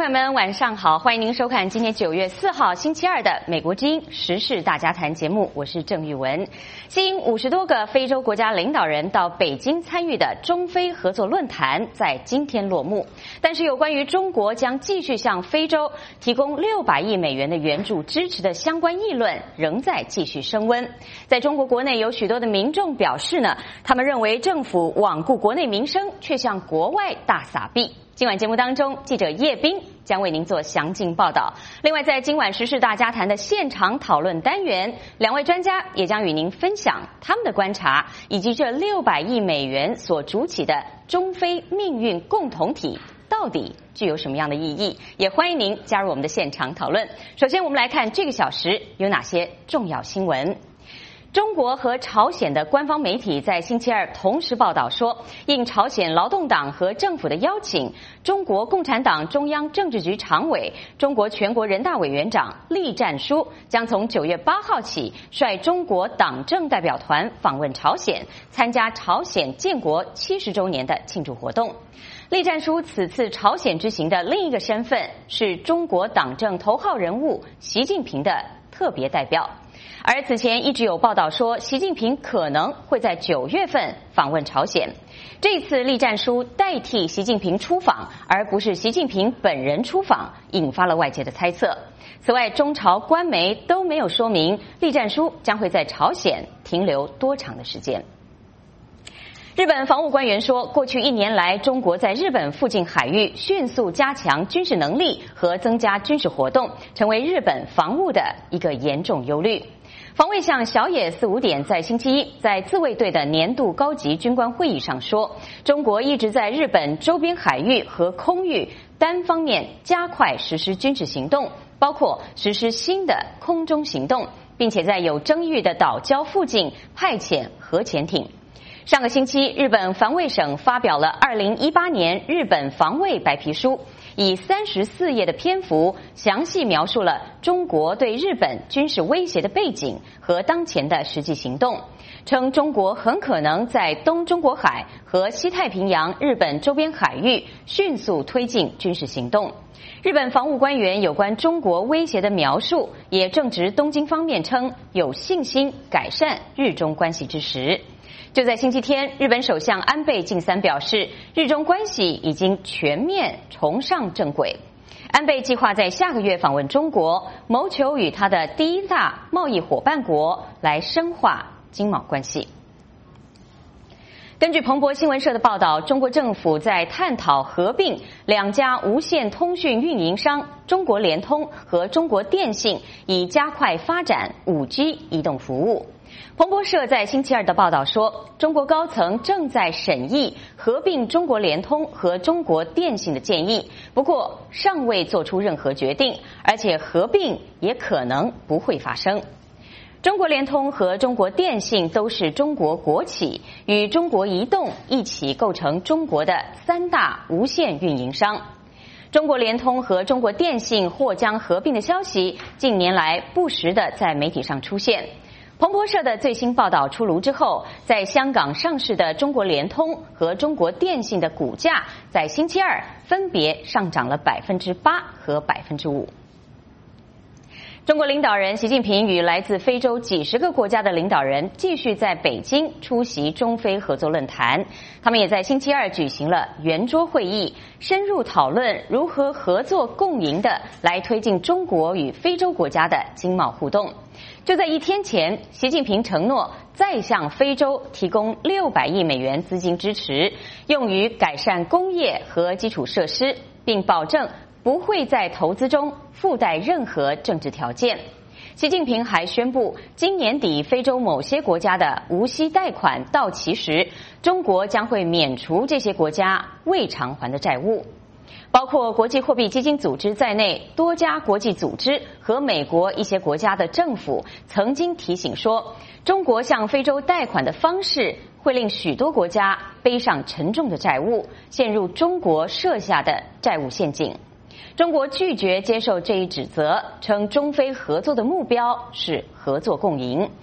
朋友们，晚上好！欢迎您收看今天9月4号星期二的《美国之音时事大家谈》节目，我是郑玉文。吸引50多个非洲国家领导人到北京参与的中非合作论坛在今天落幕，但是有关于中国将继续向非洲提供600亿美元的援助支持的相关议论仍在继续升温。在中国国内有许多的民众表示呢，他们认为政府罔顾国内民生，却向国外大撒币。今晚节目当中，记者叶斌将为您做详尽报道。另外，在今晚时事大家谈的现场讨论单元，2位专家也将与您分享他们的观察，以及这600亿美元所主起的中非命运共同体到底具有什么样的意义？也欢迎您加入我们的现场讨论。首先，我们来看这个小时有哪些重要新闻。中国和朝鲜的官方媒体在星期二同时报道说，应朝鲜劳动党和政府的邀请，中国共产党中央政治局常委、中国全国人大委员长栗战书将从9月8号起率中国党政代表团访问朝鲜，参加朝鲜建国70周年的庆祝活动。栗战书此次朝鲜之行的另一个身份是中国党政头号人物习近平的特别代表。而此前一直有报道说，习近平可能会在9月份访问朝鲜。这次栗战书代替习近平出访，而不是习近平本人出访，引发了外界的猜测。此外，中朝官媒都没有说明栗战书将会在朝鲜停留多长的时间。日本防务官员说，过去1年来，中国在日本附近海域迅速加强军事能力和增加军事活动，成为日本防务的一个严重忧虑。防卫相小野四五点在星期一在自卫队的年度高级军官会议上说，中国一直在日本周边海域和空域单方面加快实施军事行动，包括实施新的空中行动，并且在有争议的岛礁附近派遣核潜艇。上个星期，日本防卫省发表了2018年日本防卫白皮书，以34页的篇幅详细描述了中国对日本军事威胁的背景和当前的实际行动，称中国很可能在东中国海和西太平洋日本周边海域迅速推进军事行动。日本防务官员有关中国威胁的描述也正值东京方面称有信心改善日中关系之时。就在星期天，日本首相安倍晋三表示，日中关系已经全面重上正轨。安倍计划在下个月访问中国，谋求与他的第一大贸易伙伴国来深化经贸关系。根据彭博新闻社的报道，中国政府在探讨合并2家无线通讯运营商中国联通和中国电信，以加快发展5G 移动服务。彭博社在星期二的报道说，中国高层正在审议合并中国联通和中国电信的建议，不过尚未做出任何决定，而且合并也可能不会发生。中国联通和中国电信都是中国国企，与中国移动一起构成中国的3大无线运营商。中国联通和中国电信或将合并的消息近年来不时地在媒体上出现。彭博社的最新报道出炉之后，在香港上市的中国联通和中国电信的股价在星期二分别上涨了8%和5%。中国领导人习近平与来自非洲几十个国家的领导人继续在北京出席中非合作论坛，他们也在星期二举行了圆桌会议，深入讨论如何合作共赢的来推进中国与非洲国家的经贸互动。就在1天前，习近平承诺再向非洲提供600亿美元资金支持，用于改善工业和基础设施，并保证不会在投资中附带任何政治条件。习近平还宣布，今年底非洲某些国家的无息贷款到期时，中国将会免除这些国家未偿还的债务。包括国际货币基金组织在内多家国际组织和美国一些国家的政府曾经提醒说，中国向非洲贷款的方式会令许多国家背上沉重的债务，陷入中国设下的债务陷阱。中国拒绝接受这一指责，称中非合作的目标是合作共赢。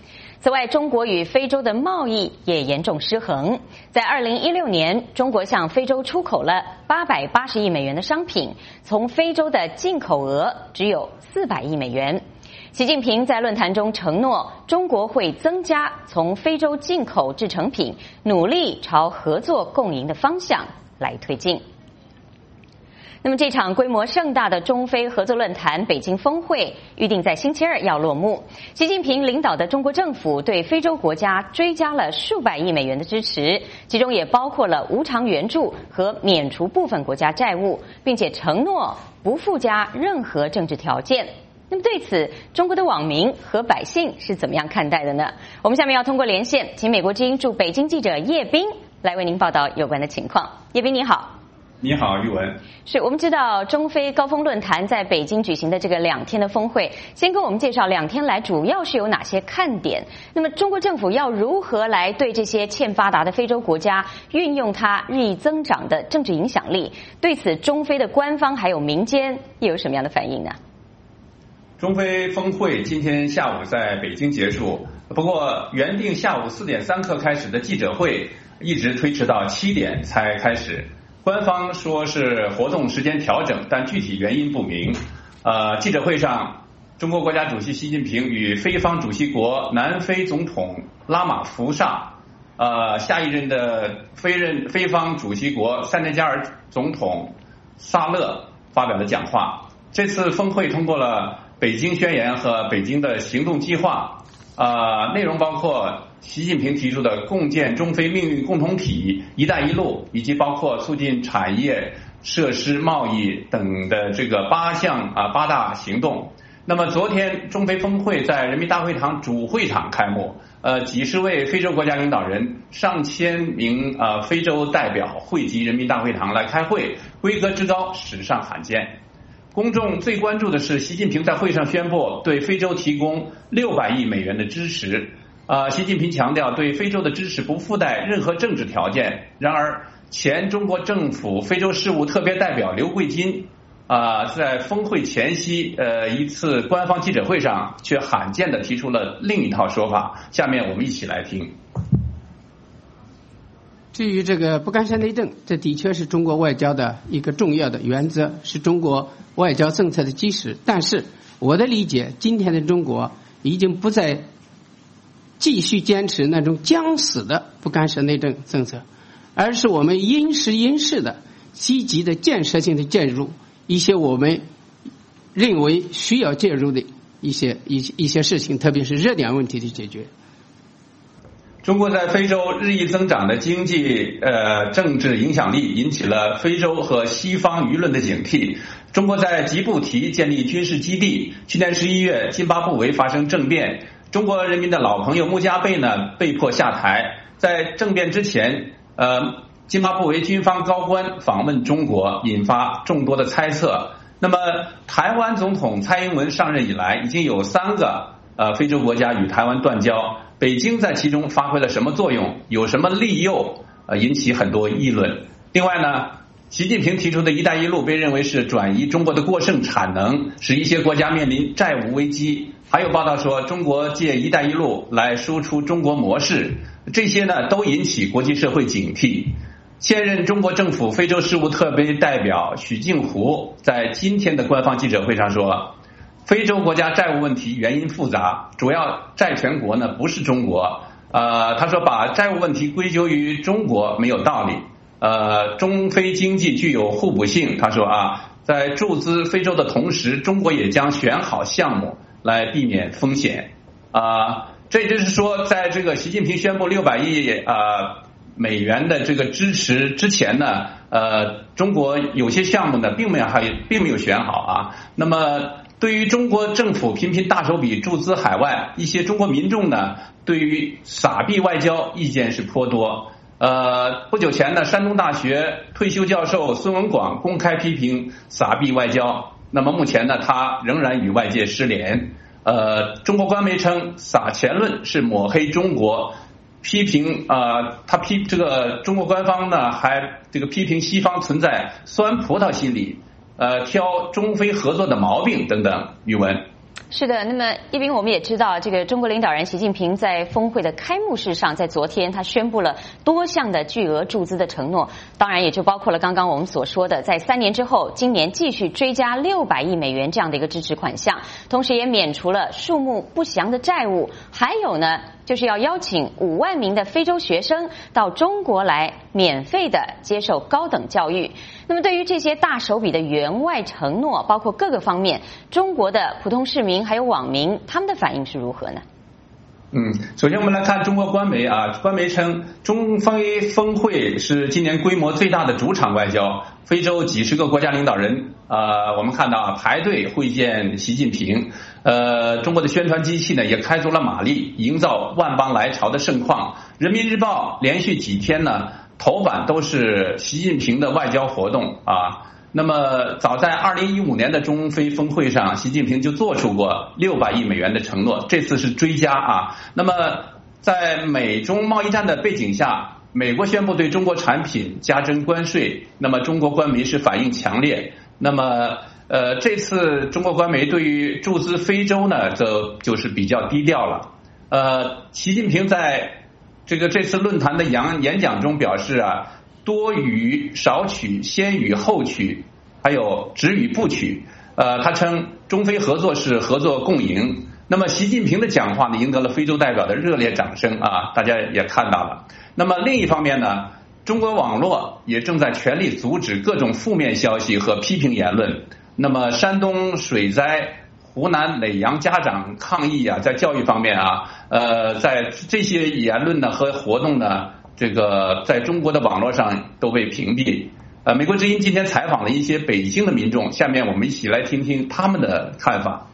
此外，中国与非洲的贸易也严重失衡。在2016年，中国向非洲出口了880亿美元的商品，从非洲的进口额只有400亿美元。习近平在论坛中承诺，中国会增加从非洲进口制成品，努力朝合作共赢的方向来推进。那么这场规模盛大的中非合作论坛北京峰会预定在星期二要落幕。习近平领导的中国政府对非洲国家追加了数百亿美元的支持，其中也包括了无偿援助和免除部分国家债务，并且承诺不附加任何政治条件。那么对此，中国的网民和百姓是怎么样看待的呢？我们下面要通过连线，请美国之音驻北京记者叶斌来为您报道有关的情况。叶斌你好。 你好，玉文。 是我们知道中非高峰论坛在北京举行的这个2天的峰会，先跟我们介绍2天来主要是有哪些看点。那么中国政府要如何来对这些欠发达的非洲国家运用它日益增长的政治影响力？对此，中非的官方还有民间又有什么样的反应呢？ 中非峰会今天下午在北京结束，不过原定下午4点3刻开始的记者会一直推迟到7点才开始。官方说是活动时间调整，但具体原因不明。记者会上，中国国家主席习近平与非方主席国南非总统拉马福萨，下一任的非方主席国塞内加尔总统萨勒发表的讲话。这次峰会通过了北京宣言和北京的行动计划，内容包括习近平提出的共建中非命运共同体、一带一路，以及包括促进产业、设施、贸易等的这个8大行动。那么昨天中非峰会在人民大会堂主会场开幕，几十位非洲国家领导人、上千名非洲代表汇集人民大会堂来开会，规格之高，史上罕见。公众最关注的是习近平在会上宣布对非洲提供600亿美元的支持。习近平强调对非洲的支持不附带任何政治条件。然而，前中国政府非洲事务特别代表刘桂金在峰会前夕一次官方记者会上却罕见地提出了另一套说法。下面我们一起来听。 至于这个不干涉内政，这的确是中国外交的一个重要的原则，是中国外交政策的基石。但是我的理解，今天的中国已经不再继续坚持那种僵死的不干涉内政政策，而是我们因时因势的积极的建设性的介入一些我们认为需要介入的一些事情，特别是热点问题的解决。 中国在非洲日益增长的经济政治影响力引起了非洲和西方舆论的警惕。中国在吉布提建立军事基地，去年11月津巴布韦发生政变，中国人民的老朋友穆加贝呢被迫下台。在政变之前，津巴布韦军方高官访问中国，引发众多的猜测。那么台湾总统蔡英文上任以来，已经有3个非洲国家与台湾断交，北京在其中发挥了什么作用，有什么利诱，引起很多议论。另外呢，习近平提出的一带一路被认为是转移中国的过剩产能，使一些国家面临债务危机。还有报道说中国借一带一路来输出中国模式，这些呢都引起国际社会警惕。现任中国政府非洲事务特别代表许静湖在今天的官方记者会上说，非洲国家债务问题原因复杂，主要债权国呢不是中国。他说把债务问题归咎于中国没有道理。中非经济具有互补性。他说在注资非洲的同时，中国也将选好项目来避免风险。这就是说，在这个习近平宣布600亿美元的这个支持之前呢，中国有些项目呢并没有选好那么对于中国政府频频大手笔注资海外，一些中国民众呢对于撒币外交意见是颇多。不久前呢，山东大学退休教授孙文广公开批评撒币外交。那么目前呢，他仍然与外界失联。中国官媒称撒钱论是抹黑中国，批评这个中国官方呢还批评西方存在酸葡萄心理，挑中非合作的毛病等等。宇文。 是的，那么叶斌，我们也知道，这个中国领导人习近平在峰会的开幕式上，在昨天他宣布了多项的巨额注资的承诺，当然也就包括了刚刚我们所说的，在3年之后，今年继续追加600亿美元这样的一个支持款项，同时也免除了数目不详的债务，还有呢，就是要邀请5万名的非洲学生到中国来免费的接受高等教育。那么对于这些大手笔的援外承诺，包括各个方面，中国的普通市民还有网民，他们的反应是如何呢？ 首先我们来看中国官媒啊，官媒称中非峰会是今年规模最大的主场外交，非洲几十个国家领导人我们看到排队会见习近平，中国的宣传机器呢也开足了马力，营造万邦来朝的盛况。人民日报连续几天呢头版都是习近平的外交活动啊。那么早在2015年的中非峰会上，习近平就做出过600亿美元的承诺，这次是追加啊。那么在美中贸易战的背景下，美国宣布对中国产品加征关税，那么中国官媒是反应强烈。那么这次中国官媒对于注资非洲呢，就是比较低调了。习近平在这次论坛的演讲中表示啊，多语少取，先语后取，还有只语不取。他称中非合作是合作共赢。那么习近平的讲话呢，赢得了非洲代表的热烈掌声啊，大家也看到了。那么另一方面呢，中国网络也正在全力阻止各种负面消息和批评言论。那么山东水灾，湖南耒阳家长抗议啊，在教育方面啊，在这些言论呢和活动呢，在中国的网络上都被屏蔽。美国之音今天采访了一些北京的民众，下面我们一起来听听他们的看法。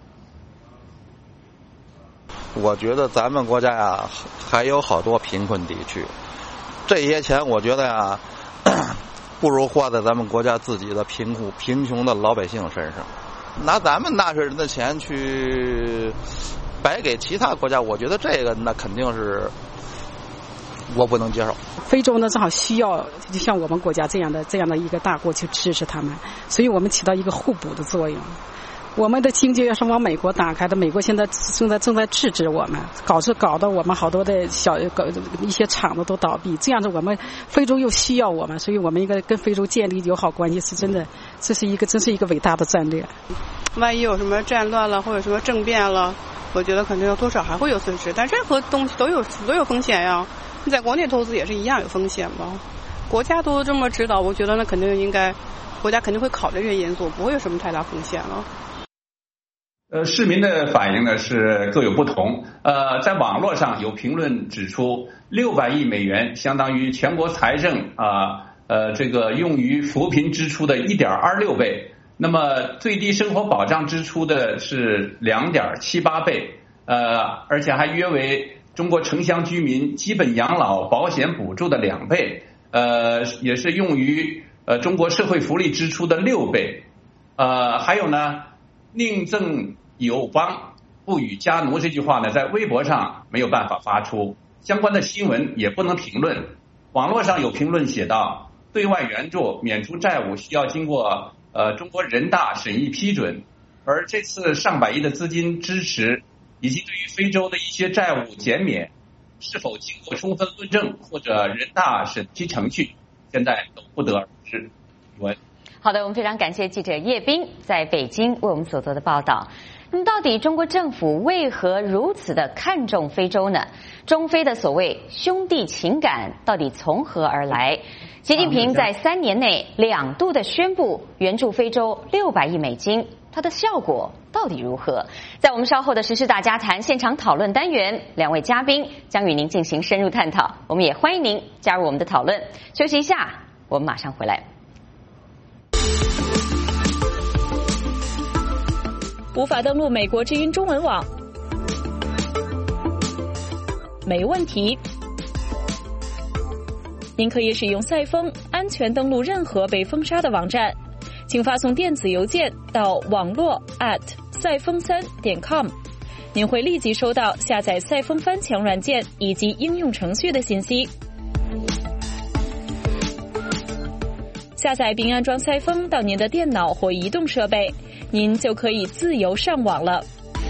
我觉得咱们国家呀还有好多贫困地区，这些钱我觉得呀不如花在咱们国家自己的贫穷的老百姓身上。拿咱们纳税人的钱去白给其他国家，我觉得这个那肯定是我不能接受。 非洲呢正好需要就像我们国家这样的一个大国去支持他们，所以我们起到一个互补的作用。我们的经济要是往美国打开的，美国现在正在制止我们，搞得我们好多的一些厂子都倒闭，这样子我们非洲又需要我们，所以我们应该跟非洲建立友好关系，是真的，真是一个伟大的战略。 万一有什么战乱了或者什么政变了，我觉得肯定多少还会有损失，但任何东西都有风险呀。你在国内投资也是一样有风险吧？国家都这么指导，我觉得那肯定国家肯定会考虑这些因素，不会有什么太大风险了。 市民的反应呢是各有不同。在网络上有评论指出，600亿美元相当于全国财政用于扶贫支出的 1.26 倍，那么最低生活保障支出的是 2.78 倍，而且还约为中国城乡居民基本养老保险补助的2倍，也是用于中国社会福利支出的6倍。还有呢，宁赠友邦不与家奴这句话呢，在微博上没有办法发出，相关的新闻也不能评论。网络上有评论写道，对外援助免除债务需要经过中国人大审议批准，而这次上百亿的资金支持以及对于非洲的一些债务减免是否经过充分论证或者人大审批程序，现在都不得而知。 好的，我们非常感谢记者叶斌在北京为我们所做的报道。那么到底中国政府为何如此的看重非洲呢？中非的所谓兄弟情感到底从何而来？习近平在3年内2度的宣布援助非洲600亿美金，它的效果到底如何？在我们稍后的时事大家谈现场讨论单元，2位嘉宾将与您进行深入探讨，我们也欢迎您加入我们的讨论。休息一下，我们马上回来。 无法登录美国之音中文网，没问题。您可以使用赛风安全登录任何被封杀的网站，请发送电子邮件到网络赛风3.com， 您会立即收到下载赛风翻墙软件以及应用程序的信息。下载并安装赛风到您的电脑或移动设备，您就可以自由上网了。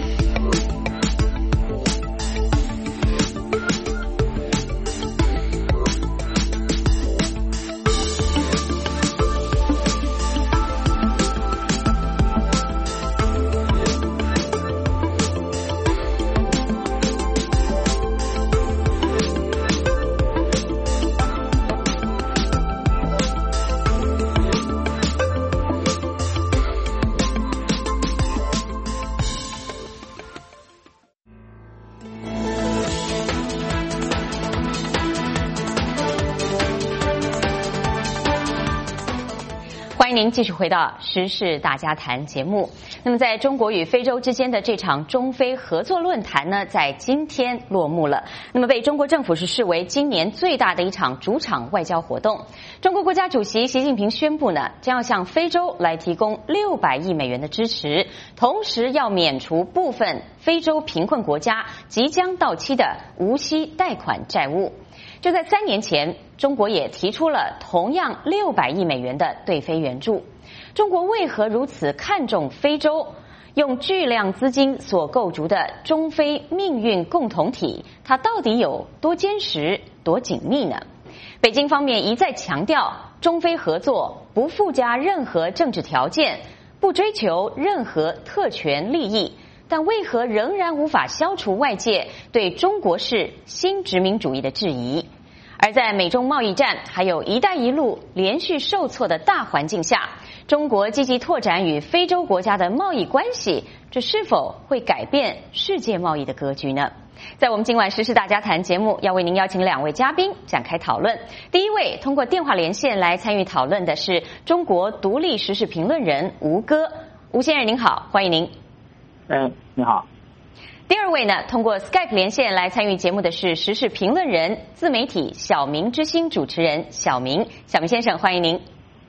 迎您继续回到时事大家谈节目。那么在中国与非洲之间的这场中非合作论坛呢，在今天落幕了。那么被中国政府是视为今年最大的一场主场外交活动。中国国家主席习近平宣布呢，将要向非洲来提供600亿美元的支持，同时要免除部分非洲贫困国家即将到期的无息贷款债务。就在3年前，中国也提出了同样600亿美元的对非援助。中国为何如此看重非洲？用巨量资金所构筑的中非命运共同体，它到底有多坚实、多紧密呢？北京方面一再强调，中非合作不附加任何政治条件，不追求任何特权利益。但为何仍然无法消除外界对中国式新殖民主义的质疑？而在美中贸易战还有一带一路连续受挫的大环境下，中国积极拓展与非洲国家的贸易关系，这是否会改变世界贸易的格局呢？在我们今晚时事大家谈节目，要为您邀请2位嘉宾展开讨论。第一位通过电话连线来参与讨论的是中国独立时事评论人吴哥。吴先生您好，欢迎您。 你好。 第二位呢，通过 Skype 连线来参与节目的是时事评论人、自媒体小明之星主持人小明。小明先生，欢迎您。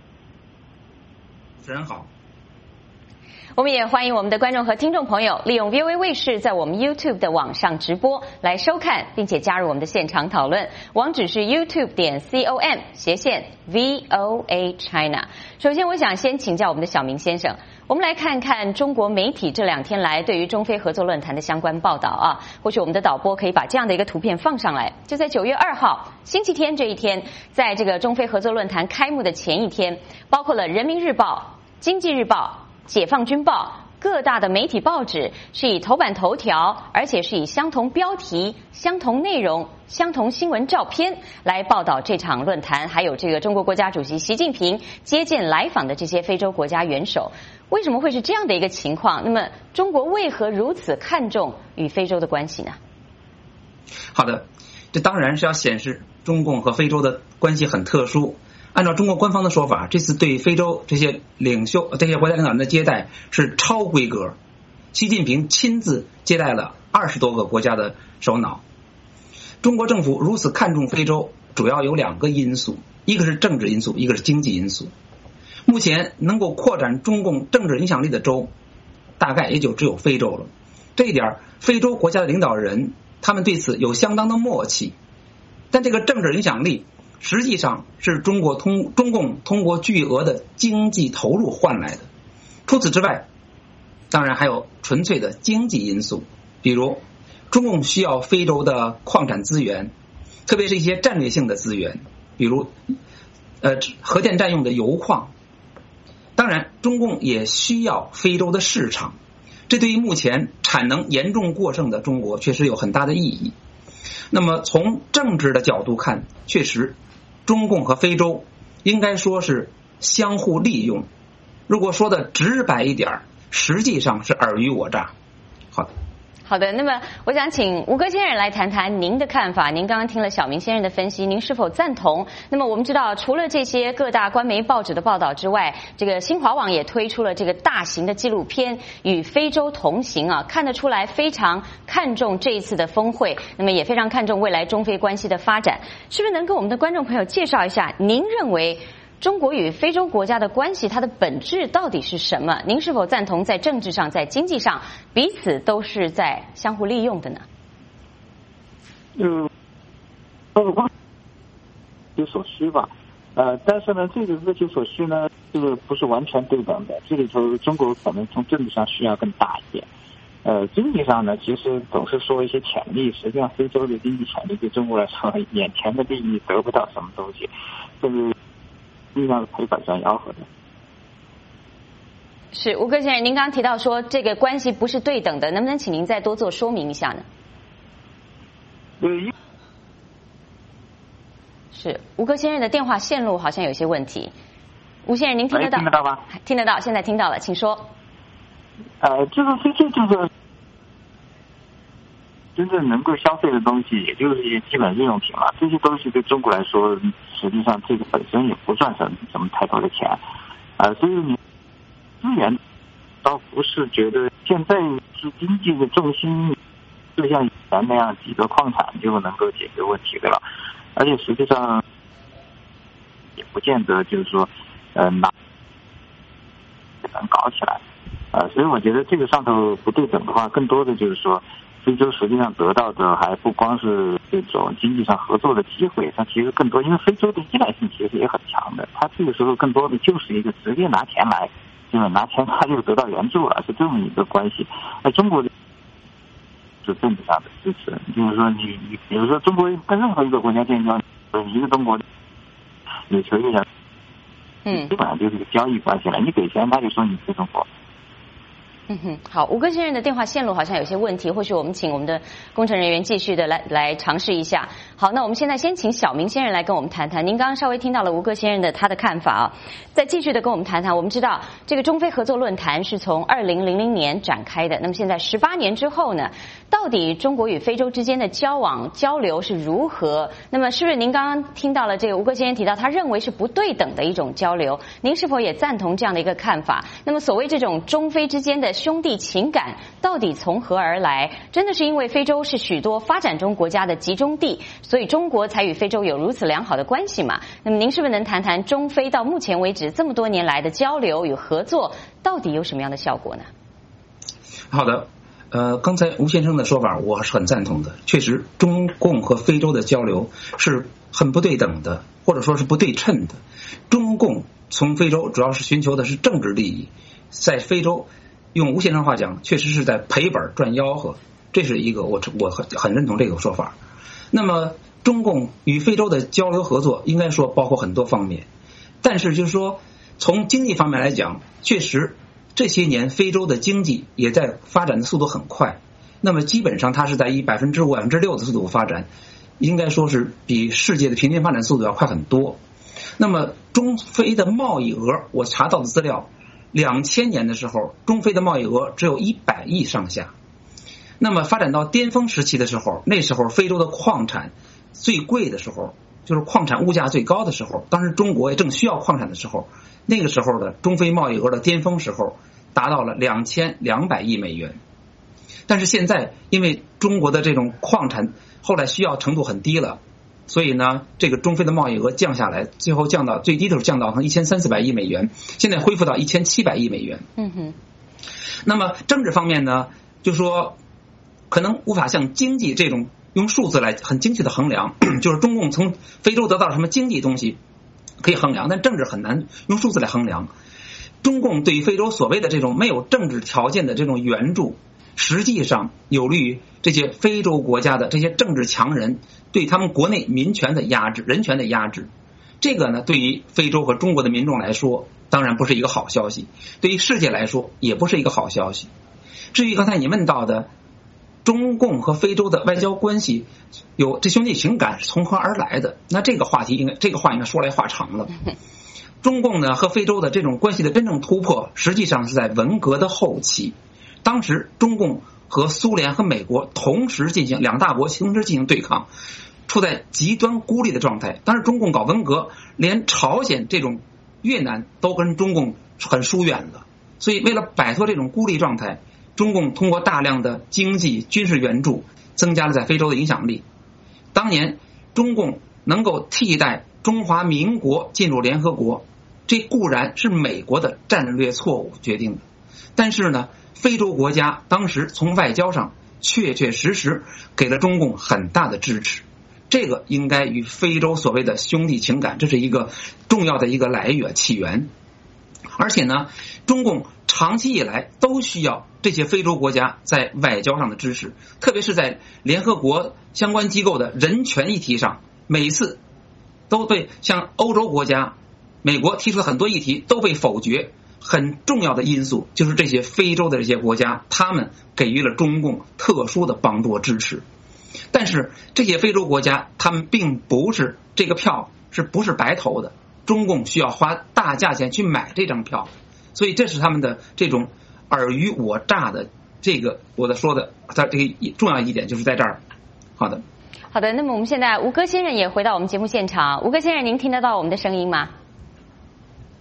主持人好。 我们也欢迎我们的观众和听众朋友利用 VOA 卫视在我们 YouTube 的网上直播来收看，并且加入我们的现场讨论。网址是 youtube.com/VOA China。首先，我想先请教我们的小明先生，我们来看看中国媒体这2天来对于中非合作论坛的相关报道啊。或许我们的导播可以把这样的一个图片放上来。就在9月2号星期天这一天，在这个中非合作论坛开幕的前一天，包括了人民日报、经济日报、解放军报各大的媒体报纸是以头版头条，而且是以相同标题、相同内容、相同新闻照片来报道这场论坛，还有这个中国国家主席习近平接见来访的这些非洲国家元首。为什么会是这样的一个情况？那么中国为何如此看重与非洲的关系呢？ 好的，这当然是要显示中共和非洲的关系很特殊。按照中国官方的说法，这次对非洲这些国家领导人的接待是超规格，习近平亲自接待了20多个国家的首脑。中国政府如此看重非洲，主要有2个因素，一个是政治因素，一个是经济因素。目前能够扩展中共政治影响力的州，大概也就只有非洲了。这一点，非洲国家的领导人他们对此有相当的默契。但这个政治影响力实际上是中共通过巨额的经济投入换来的。除此之外，当然还有纯粹的经济因素，比如中共需要非洲的矿产资源，特别是一些战略性的资源，比如核电站用的油矿。当然，中共也需要非洲的市场，这对于目前产能严重过剩的中国确实有很大的意义。那么从政治的角度看，确实中共和非洲应该说是相互利用。如果说的直白一点，实际上是尔虞我诈。 好的，那么我想请吴哥先生来谈谈您的看法。您刚刚听了小明先生的分析，您是否赞同？那么我们知道，除了这些各大官媒报纸的报道之外，这个新华网也推出了这个大型的纪录片《与非洲同行》啊，看得出来非常看重这一次的峰会，那么也非常看重未来中非关系的发展。是不是能跟我们的观众朋友介绍一下，您认为中国与非洲国家的关系它的本质到底是什么？您是否赞同在政治上、在经济上彼此都是在相互利用的呢？ 有所需吧，但是呢，这个各取所需呢，这个不是完全对等的。这里头中国可能从政治上需要更大一点。经济上呢，其实总是说一些潜力，实际上非洲的经济潜力对中国来说，眼前的利益得不到什么东西，这个实际上是可以把相吆喝的。 是吴哥先生，您刚刚提到说这个关系不是对等的，能不能请您再多做说明一下呢？是吴哥先生的电话线路好像有些问题。吴先生，您听得到？ 听得到吗？ 听得到，现在听到了，请说。 就是真正能够消费的东西，也就是一些基本日用品了。这些东西对中国来说，实际上这个本身也不算什么太多的钱。 所以你资源倒不是觉得现在是经济的重心就像以前那样几个矿产就能够解决问题的了，而且实际上也不见得就是说能搞起来，所以我觉得这个上头不对等的话，更多的就是说非洲实际上得到的还不光是这种经济上合作的机会，它其实更多，因为非洲的依赖性其实也很强的，它这个时候更多的就是一个直接拿钱来，就是拿钱他就得到援助了，是这么一个关系。而中国是政治上的支持，就是说你比如说中国跟任何一个国家建交，你一个中国有求于人，基本上就是一个交易关系了，你给钱他就说你是中国。 好，吴哥先生的电话线路好像有些问题，或许我们请我们的工程人员继续的来尝试一下。好，那我们现在先请小明先生来跟我们谈谈。您刚刚稍微听到了吴哥先生的他的看法啊，再继续的跟我们谈谈。我们知道这个中非合作论坛是从2000年展开的，那么现在18年之后呢，到底中国与非洲之间的交往交流是如何？那么是不是您刚刚听到了这个吴哥先生提到他认为是不对等的一种交流？您是否也赞同这样的一个看法？那么所谓这种中非之间的兄弟情感到底从何而来？真的是因为非洲是许多发展中国家的集中地，所以中国才与非洲有如此良好的关系嘛？那么您是不是能谈谈中非到目前为止这么多年来的交流与合作到底有什么样的效果呢？ 好的，刚才吴先生的说法我是很赞同的，确实中共和非洲的交流是很不对等的，或者说是不对称的。中共从非洲主要是寻求的是政治利益，在非洲用吴先生话讲，确实是在赔本赚吆喝，这是一个我很认同这个说法。那么中共与非洲的交流合作应该说包括很多方面，但是就是说从经济方面来讲，确实这些年非洲的经济也在发展的速度很快，那么基本上它是在以5%、6%的速度发展，应该说是比世界的平均发展速度要快很多。那么中非的贸易额，我查到的资料，2000年的时候中非的贸易额只有100亿上下。那么发展到巅峰时期的时候，那时候非洲的矿产最贵的时候，就是矿产物价最高的时候，当时中国也正需要矿产的时候，那个时候的中非贸易额的巅峰时候达到了2200亿美元。但是现在因为中国的这种矿产后来需要程度很低了，所以呢这个中非的贸易额降下来，最后降到最低的时候降到1300亿美元，现在恢复到1700亿美元。那么政治方面呢，就说可能无法像经济这种用数字来很精确的衡量，就是中共从非洲得到什么经济东西可以衡量，但政治很难用数字来衡量。中共对于非洲所谓的这种没有政治条件的这种援助，实际上有利于这些非洲国家的这些政治强人对他们国内民权的压制、人权的压制。这个呢，对于非洲和中国的民众来说当然不是一个好消息，对于世界来说也不是一个好消息。至于刚才你问到的中共和非洲的外交关系有这兄弟情感是从何而来的，那这个话应该说来话长了。中共呢和非洲的这种关系的真正突破实际上是在文革的后期，当时中共和苏联和美国同时进行，两大国同时进行对抗，处在极端孤立的状态。当时中共搞文革，连朝鲜这种越南都跟中共很疏远了，所以为了摆脱这种孤立状态，中共通过大量的经济军事援助增加了在非洲的影响力。当年中共能够替代中华民国进入联合国，这固然是美国的战略错误决定的，但是呢非洲国家当时从外交上确确实实给了中共很大的支持，这个应该与非洲所谓的兄弟情感，这是一个重要的一个起源。而且呢中共长期以来都需要这些非洲国家在外交上的支持，特别是在联合国相关机构的人权议题上，每次都被像欧洲国家、美国提出的很多议题都被否决，很重要的因素就是这些非洲的这些国家，他们给予了中共特殊的帮助和支持。但是这些非洲国家他们并不是，这个票是不是白投的，中共需要花大价钱去买这张票，所以这是他们的这种尔虞我诈的，这个我说的它这个重要一点就是在这儿。好的， 那么我们现在吴哥先生也回到我们节目现场。吴哥先生，您听得到我们的声音吗？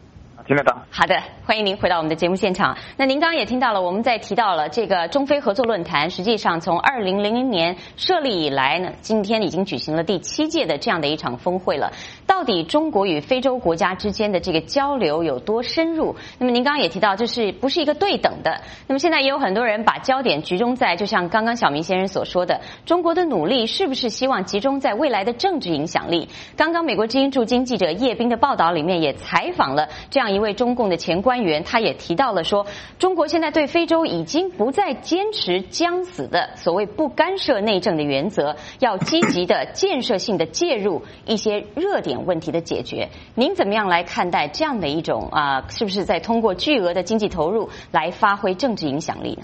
听得到。 好的，欢迎您回到我们的节目现场。那您刚刚也听到了，我们在提到了这个中非合作论坛，实际上从2000年设立以来呢，今天已经举行了第7届的这样的一场峰会了。到底中国与非洲国家之间的这个交流有多深入？那么您刚刚也提到，这是不是一个对等的？那么现在也有很多人把焦点集中在，就像刚刚小明先生所说的，中国的努力是不是希望集中在未来的政治影响力？刚刚美国之音驻京记者叶斌的报道里面也采访了这样一位中共的前官员，他也提到了说，中国现在对非洲已经不再坚持将死的所谓不干涉内政的原则，要积极的建设性的介入一些热点问题的解决。您怎么样来看待这样的一种是不是在通过巨额的经济投入来发挥政治影响力呢？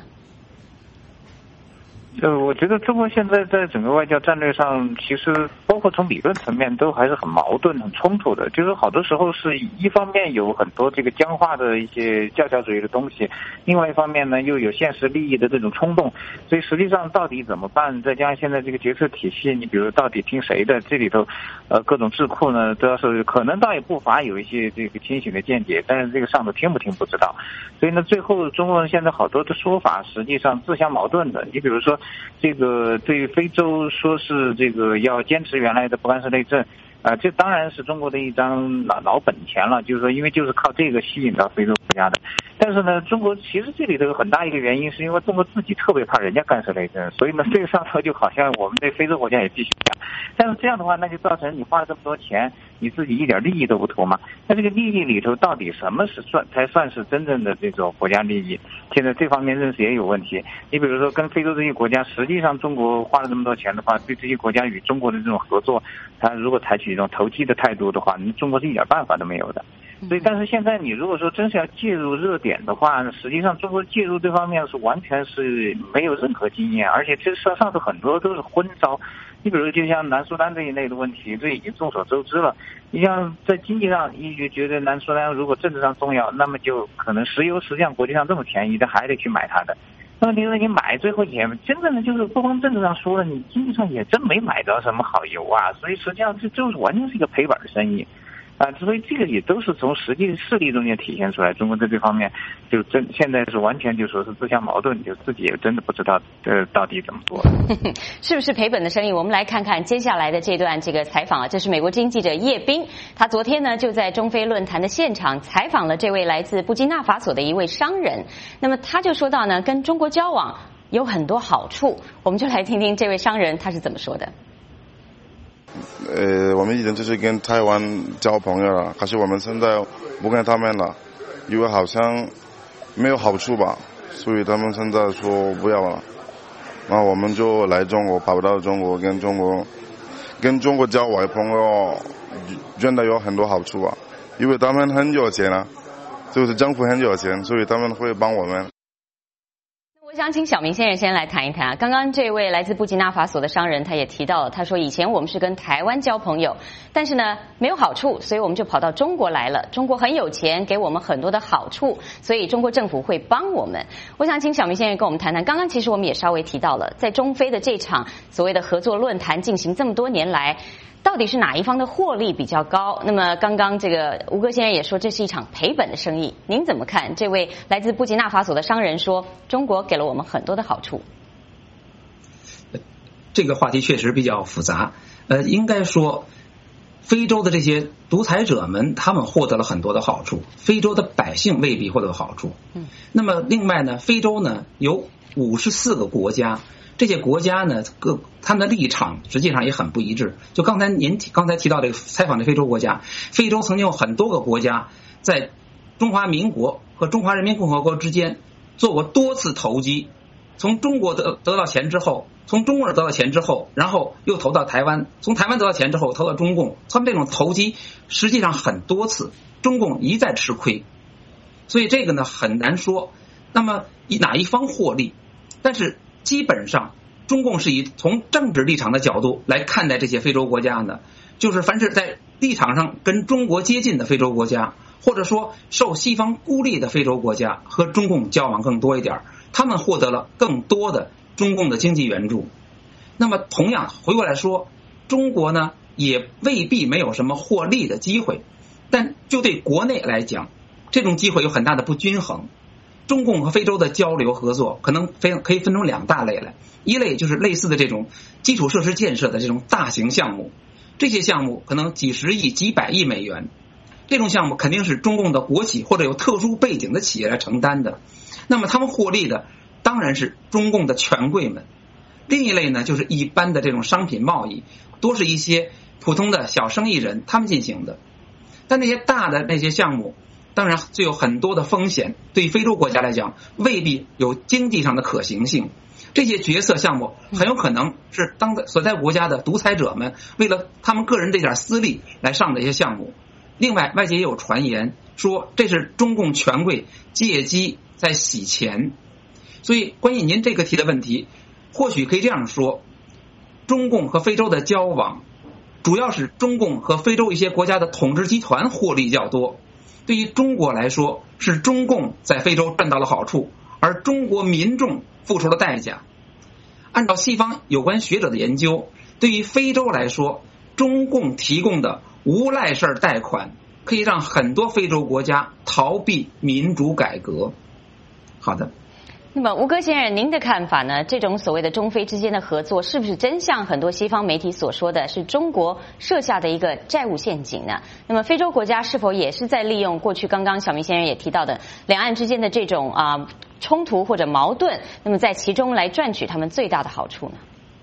我觉得中国现在在整个外交战略上，其实包括从理论层面都还是很矛盾、很冲突的。就是好多时候是一方面有很多这个僵化的一些教条主义的东西，另外一方面呢又有现实利益的这种冲动。所以实际上到底怎么办？再加上现在这个决策体系，你比如到底听谁的？这里头各种智库呢都要是可能倒也不乏有一些这个清醒的见解，但是这个上头听不听不知道。所以呢，最后中国人现在好多的说法实际上自相矛盾的。你比如说，这个对非洲说是这个要坚持原来的不干涉内政，这当然是中国的一张老本钱了，就是说因为就是靠这个吸引到非洲国家的。但是呢，中国其实这里头有很大一个原因是因为中国自己特别怕人家干涉内政，所以呢这个上头就好像我们对非洲国家也必须这样。但是这样的话，那就造成你花了这么多钱，你自己一点利益都不图嘛。那这个利益里头到底什么是才算是真正的这种国家利益？现在这方面认识也有问题。你比如说跟非洲这些国家，实际上中国花了这么多钱的话，对这些国家与中国的这种合作，它如果采取一种投机的态度的话，中国是一点办法都没有的。所以，但是现在你如果说真是要介入热点的话，实际上中国介入这方面是完全是没有任何经验，而且这上头很多都是昏招。你比如就像南苏丹这一类的问题，这已经众所周知了。你像在经济上，一直觉得南苏丹如果政治上重要，那么就可能石油实际上国际上这么便宜，但还得去买它的。那问题是你买最后也真正的就是不光政治上说了，你经济上也真没买到什么好油啊，所以实际上这就是完全是一个赔本的生意。所以这个也都是从实际势力中间体现出来，中国在这方面就现在是完全就说是自相矛盾，就自己也真的不知道到底怎么做。 是不是赔本的生意？我们来看看接下来的这段这个采访啊，这是美国经济记者叶斌，他昨天呢就在中非论坛的现场采访了这位来自布基纳法索的一位商人。那么他就说到呢，跟中国交往有很多好处，我们就来听听这位商人他是怎么说的。 我们以前就是跟台湾交朋友了，可是我们现在不跟他们了，因为好像没有好处吧，所以他们现在说不要了。然后我们就来中国，跑到中国，跟中国交往朋友，真的有很多好处啊，因为他们很有钱啊，就是政府很有钱，所以他们会帮我们。 我想请小明先生先来谈一谈啊，刚刚这位来自布基纳法索的商人他也提到了，他说以前我们是跟台湾交朋友，但是呢没有好处，所以我们就跑到中国来了。中国很有钱，给我们很多的好处，所以中国政府会帮我们。我想请小明先生跟我们谈谈，刚刚其实我们也稍微提到了，在中非的这场所谓的合作论坛进行这么多年来，到底是哪一方的获利比较高？那么刚刚这个吴哥先生也说这是一场赔本的生意，您怎么看？这位来自布基纳法索的商人说，中国给了我们很多的好处。 这个话题确实比较复杂。应该说，非洲的这些独裁者们，他们获得了很多的好处，非洲的百姓未必获得好处。那么另外呢，非洲呢有54个国家。这些国家呢，他们的立场实际上也很不一致。就刚才提到这个采访的非洲国家，非洲曾经有很多个国家在中华民国和中华人民共和国之间做过多次投机，从中国得到钱之后，从中国得到钱之后，然后又投到台湾，从台湾得到钱之后投到中共，他们这种投机实际上很多次，中共一再吃亏，所以这个呢很难说那么哪一方获利。但是基本上中共是以从政治立场的角度来看待这些非洲国家的，就是凡是在立场上跟中国接近的非洲国家，或者说受西方孤立的非洲国家，和中共交往更多一点，他们获得了更多的中共的经济援助。那么同样回过来说，中国呢也未必没有什么获利的机会，但就对国内来讲， 这种机会有很大的不均衡。中共和非洲的交流合作可以分成2大类来，一类就是类似的这种基础设施建设的这种大型项目，这些项目可能几十亿、几百亿美元，这种项目肯定是中共的国企或者有特殊背景的企业来承担的，那么他们获利的当然是中共的权贵们。另一类呢，就是一般的这种商品贸易，多是一些普通的小生意人他们进行的。但那些大的那些项目当然具有很多的风险，对非洲国家来讲未必有经济上的可行性。这些决策项目很有可能是所在国家的独裁者们为了他们个人这点私利来上的一些项目。另外，外界也有传言说这是中共权贵借机在洗钱。所以关于您这个提的问题，或许可以这样说，中共和非洲的交往主要是中共和非洲一些国家的统治集团获利较多，对于中国来说是中共在非洲赚到了好处，而中国民众付出了代价。按照西方有关学者的研究，对于非洲来说，中共提供的无赖事贷款可以让很多非洲国家逃避民主改革。好的， 那么吴哥先生，您的看法呢？这种所谓的中非之间的合作，是不是真像很多西方媒体所说的是中国设下的一个债务陷阱呢？那么非洲国家是否也是在利用过去刚刚小明先生也提到的两岸之间的这种冲突或者矛盾，那么在其中来赚取他们最大的好处呢？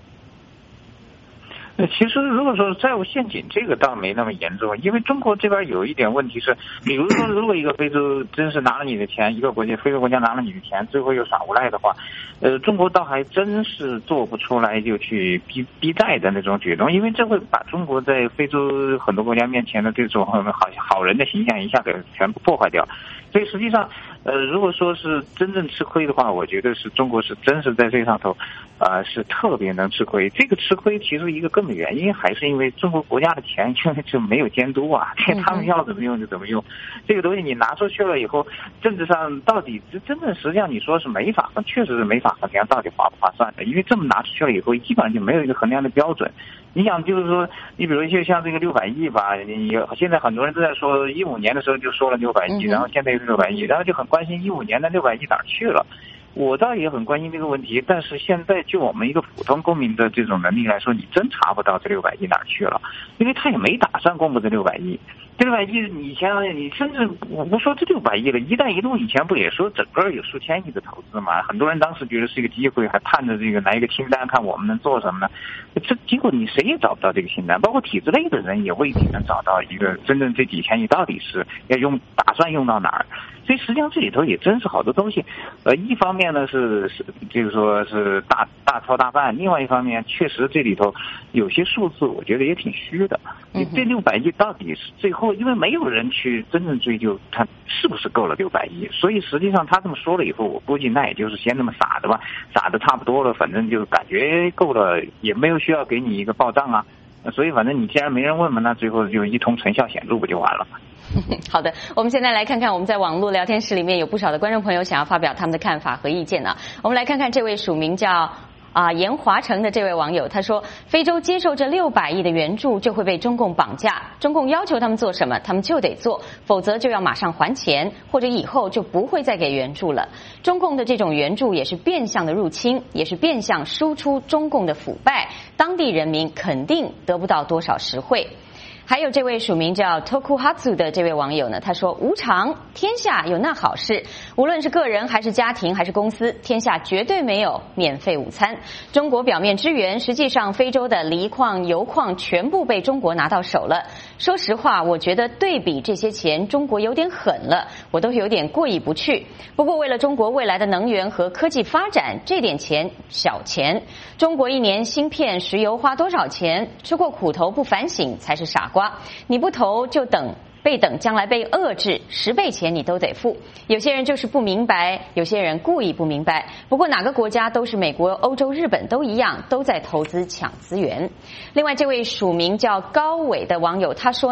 其实如果说债务陷阱，这个倒没那么严重，因为中国这边有一点问题是，比如说如果一个非洲真是拿了你的钱，一个非洲国家拿了你的钱，最后又耍无赖的话，中国倒还真是做不出来就去逼债的那种举动，因为这会把中国在非洲很多国家面前的这种好人的形象一下给全部破坏掉。所以实际上如果说是真正吃亏的话，我觉得是中国是真是在这上头是特别能吃亏。这个吃亏其实一个根本原因还是因为中国国家的钱就没有监督啊，他们要怎么用就怎么用。这个东西你拿出去了以后，政治上到底真正实际上你说是没法，确实是没法衡量到底划不划算的，因为这么拿出去了以后，基本上就没有一个衡量的标准。你想就是说，你比如就像这个600亿吧，你现在很多人都在说15年的时候就说了600亿，然后现在又是600亿，然后就很关心15年的600亿哪儿去了。我倒也很关心这个问题，但是现在就我们一个普通公民的这种能力来说，你真查不到这600亿哪儿去了，因为他也没打算公布这600亿。这600亿以前你甚至我不说这600亿了，一带一路以前不也说整个有数千亿的投资嘛？很多人当时觉得是一个机会，还盼着这个来一个清单，看我们能做什么呢？这结果你谁也找不到这个清单，包括体制内的人也未必能找到一个真正这几千亿到底是要打算用到哪儿。所以实际上这里头也真是好多东西，一方面呢是就是说是大操大办，另外一方面确实这里头有些数字我觉得也挺虚的。这600亿到底是最后，因为没有人去真正追究它是不是够了600亿，所以实际上他这么说了以后，我估计那也就是先这么撒的吧，撒的差不多了，反正就感觉够了，也没有需要给你一个报账啊。所以反正你既然没人问嘛，那最后就一通成效显著不就完了吗？ 好的，我们现在来看看我们在网络聊天室里面有不少的观众朋友想要发表他们的看法和意见呢。我们来看看这位署名叫严华成的这位网友，他说非洲接受这600亿的援助就会被中共绑架，中共要求他们做什么他们就得做，否则就要马上还钱，或者以后就不会再给援助了。中共的这种援助也是变相的入侵，也是变相输出中共的腐败，当地人民肯定得不到多少实惠。还有这位署名叫 Tokuhatsu 的这位网友呢，他说无常，天下有那好事，无论是个人还是家庭还是公司，天下绝对没有免费午餐。中国表面支援，实际上非洲的锂矿油矿全部被中国拿到手了。说实话，我觉得对比这些钱，中国有点狠了，我都有点过意不去。不过为了中国未来的能源和科技发展，这点钱小钱。中国一年芯片石油花多少钱，吃过苦头不反省才是傻瓜。你不投就等将来被遏制，10倍钱你都得付。有些人就是不明白，有些人故意不明白。不过哪个国家都是美国、欧洲、日本都一样，都在投资抢资源。另外这位署名叫高伟的网友他说呢，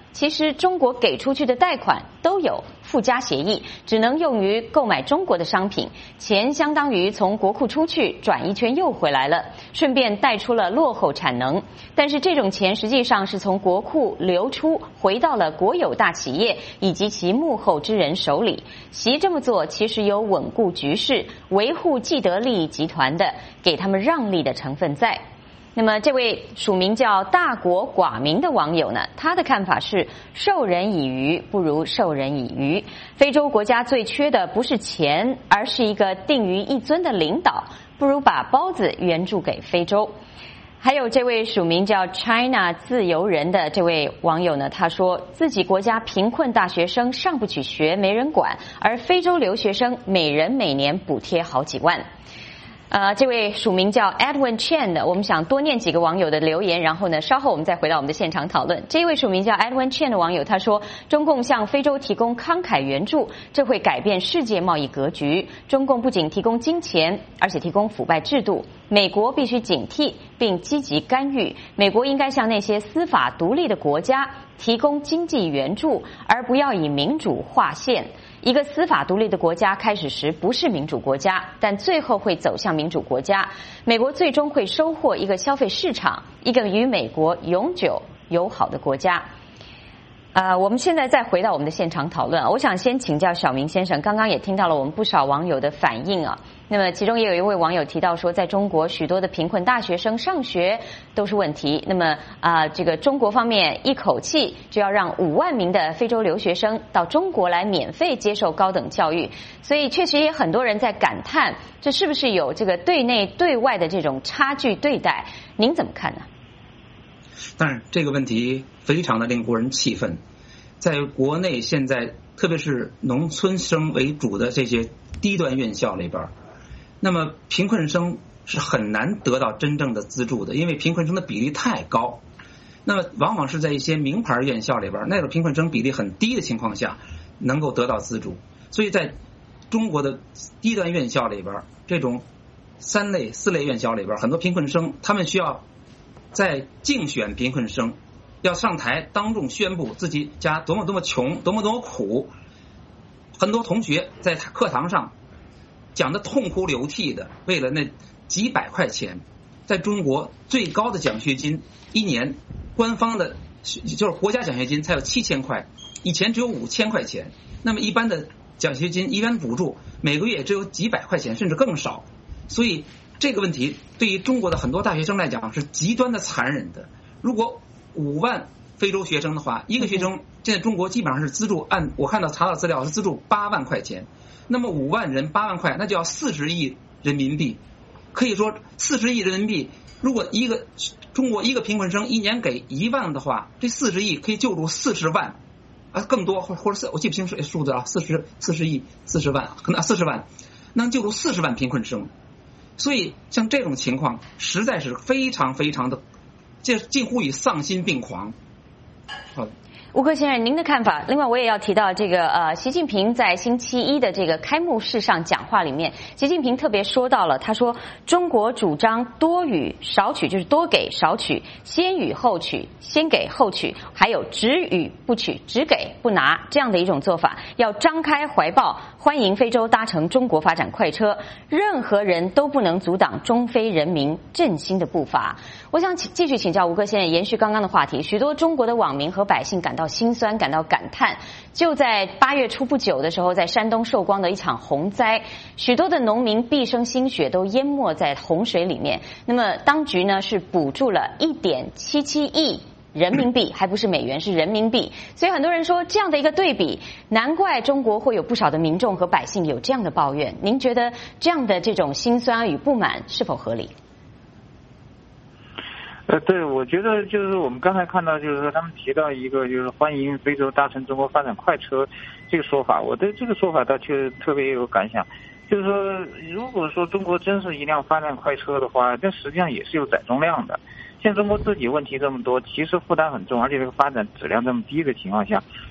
其实中国给出去的贷款都有附加协议，只能用于购买中国的商品，钱相当于从国库出去，转一圈又回来了，顺便带出了落后产能。但是这种钱实际上是从国库流出，回到了国有大企业以及其幕后之人手里。习这么做其实有稳固局势、维护既得利益集团的，给他们让利的成分在。那么这位署名叫大国寡民的网友呢，他的看法是授人以鱼不如授人以渔。非洲国家最缺的不是钱，而是一个定于一尊的领导，不如把包子援助给非洲。还有这位署名叫 China 自由人的这位网友呢，他说自己国家贫困大学生上不去学，没人管，而非洲留学生每人每年补贴好几万。这位署名叫 Edwin Chen 的，我们想多念几个网友的留言，然后呢，稍后我们再回到我们的现场讨论。这位署名叫 Edwin Chen 的网友他说，中共向非洲提供慷慨援助，这会改变世界贸易格局。中共不仅提供金钱，而且提供腐败制度，美国必须警惕并积极干预。美国应该向那些司法独立的国家提供经济援助，而不要以民主划线。一个司法独立的国家开始时不是民主国家，但最后会走向民主国家。美国最终会收获一个消费市场，一个与美国永久友好的国家。我们现在再回到我们的现场讨论，我想先请教小明先生，刚刚也听到了我们不少网友的反应啊。那么其中也有一位网友提到说，在中国许多的贫困大学生上学都是问题。那么这个中国方面一口气就要让5万名的非洲留学生到中国来免费接受高等教育，所以确实也很多人在感叹，这是不是有这个对内对外的这种差距对待？您怎么看呢？ 当然，这个问题非常的令国人气愤。在国内现在，特别是农村生为主的这些低端院校里边，那么贫困生是很难得到真正的资助的，因为贫困生的比例太高。那么往往是在一些名牌院校里边，那个贫困生比例很低的情况下能够得到资助。所以在中国的低端院校里边，这种3类、4类院校里边，很多贫困生他们需要在竞选贫困生，要上台当众宣布自己家多么多么穷，多么多么苦。很多同学在课堂上讲的痛哭流涕的，为了那几百块钱。在中国最高的奖学金一年，官方的就是国家奖学金才有7000块，以前只有5000块钱。那么一般的奖学金、一般补助每个月只有几百块钱，甚至更少。所以这个问题对于中国的很多大学生来讲是极端的残忍的。如果5万非洲学生的话，一个学生现在中国基本上是资助，按我看到查到资料是资助8万块钱，那么5万人8万块，那就要40亿人民币。可以说40亿人民币，如果中国一个贫困生一年给1万的话，这40亿可以救助40万更多，或者我记不清数字啊，40亿40万，可能40万能救助40万贫困生。所以像这种情况实在是非常非常的，这近乎于丧心病狂。好的， 吴克先生，您的看法？另外，我也要提到这个习近平在星期一的这个开幕式上讲话里面，习近平特别说到了，他说中国主张多予少取，就是多给少取，先予后取，先给后取，还有只予不取，只给不拿这样的一种做法，要张开怀抱，欢迎非洲搭乘中国发展快车，任何人都不能阻挡中非人民振兴的步伐。我想继续请教吴克先生，延续刚刚的话题，许多中国的网民和百姓感到心酸，感到感叹。就在8月初不久的时候，在山东寿光的一场洪灾，许多的农民毕生心血都淹没在洪水里面。那么当局呢是补助了1.77亿人民币，还不是美元，是人民币。所以很多人说这样的一个对比，难怪中国会有不少的民众和百姓有这样的抱怨。您觉得这样的这种心酸与不满是否合理？ 对，我觉得就是我们刚才看到，就是说他们提到一个就是欢迎非洲搭乘中国发展快车这个说法，我对这个说法倒确实特别有感想。就是说，如果说中国真是一辆发展快车的话，这实际上也是有载重量的。现在中国自己问题这么多，其实负担很重，而且这个发展质量这么低的情况下，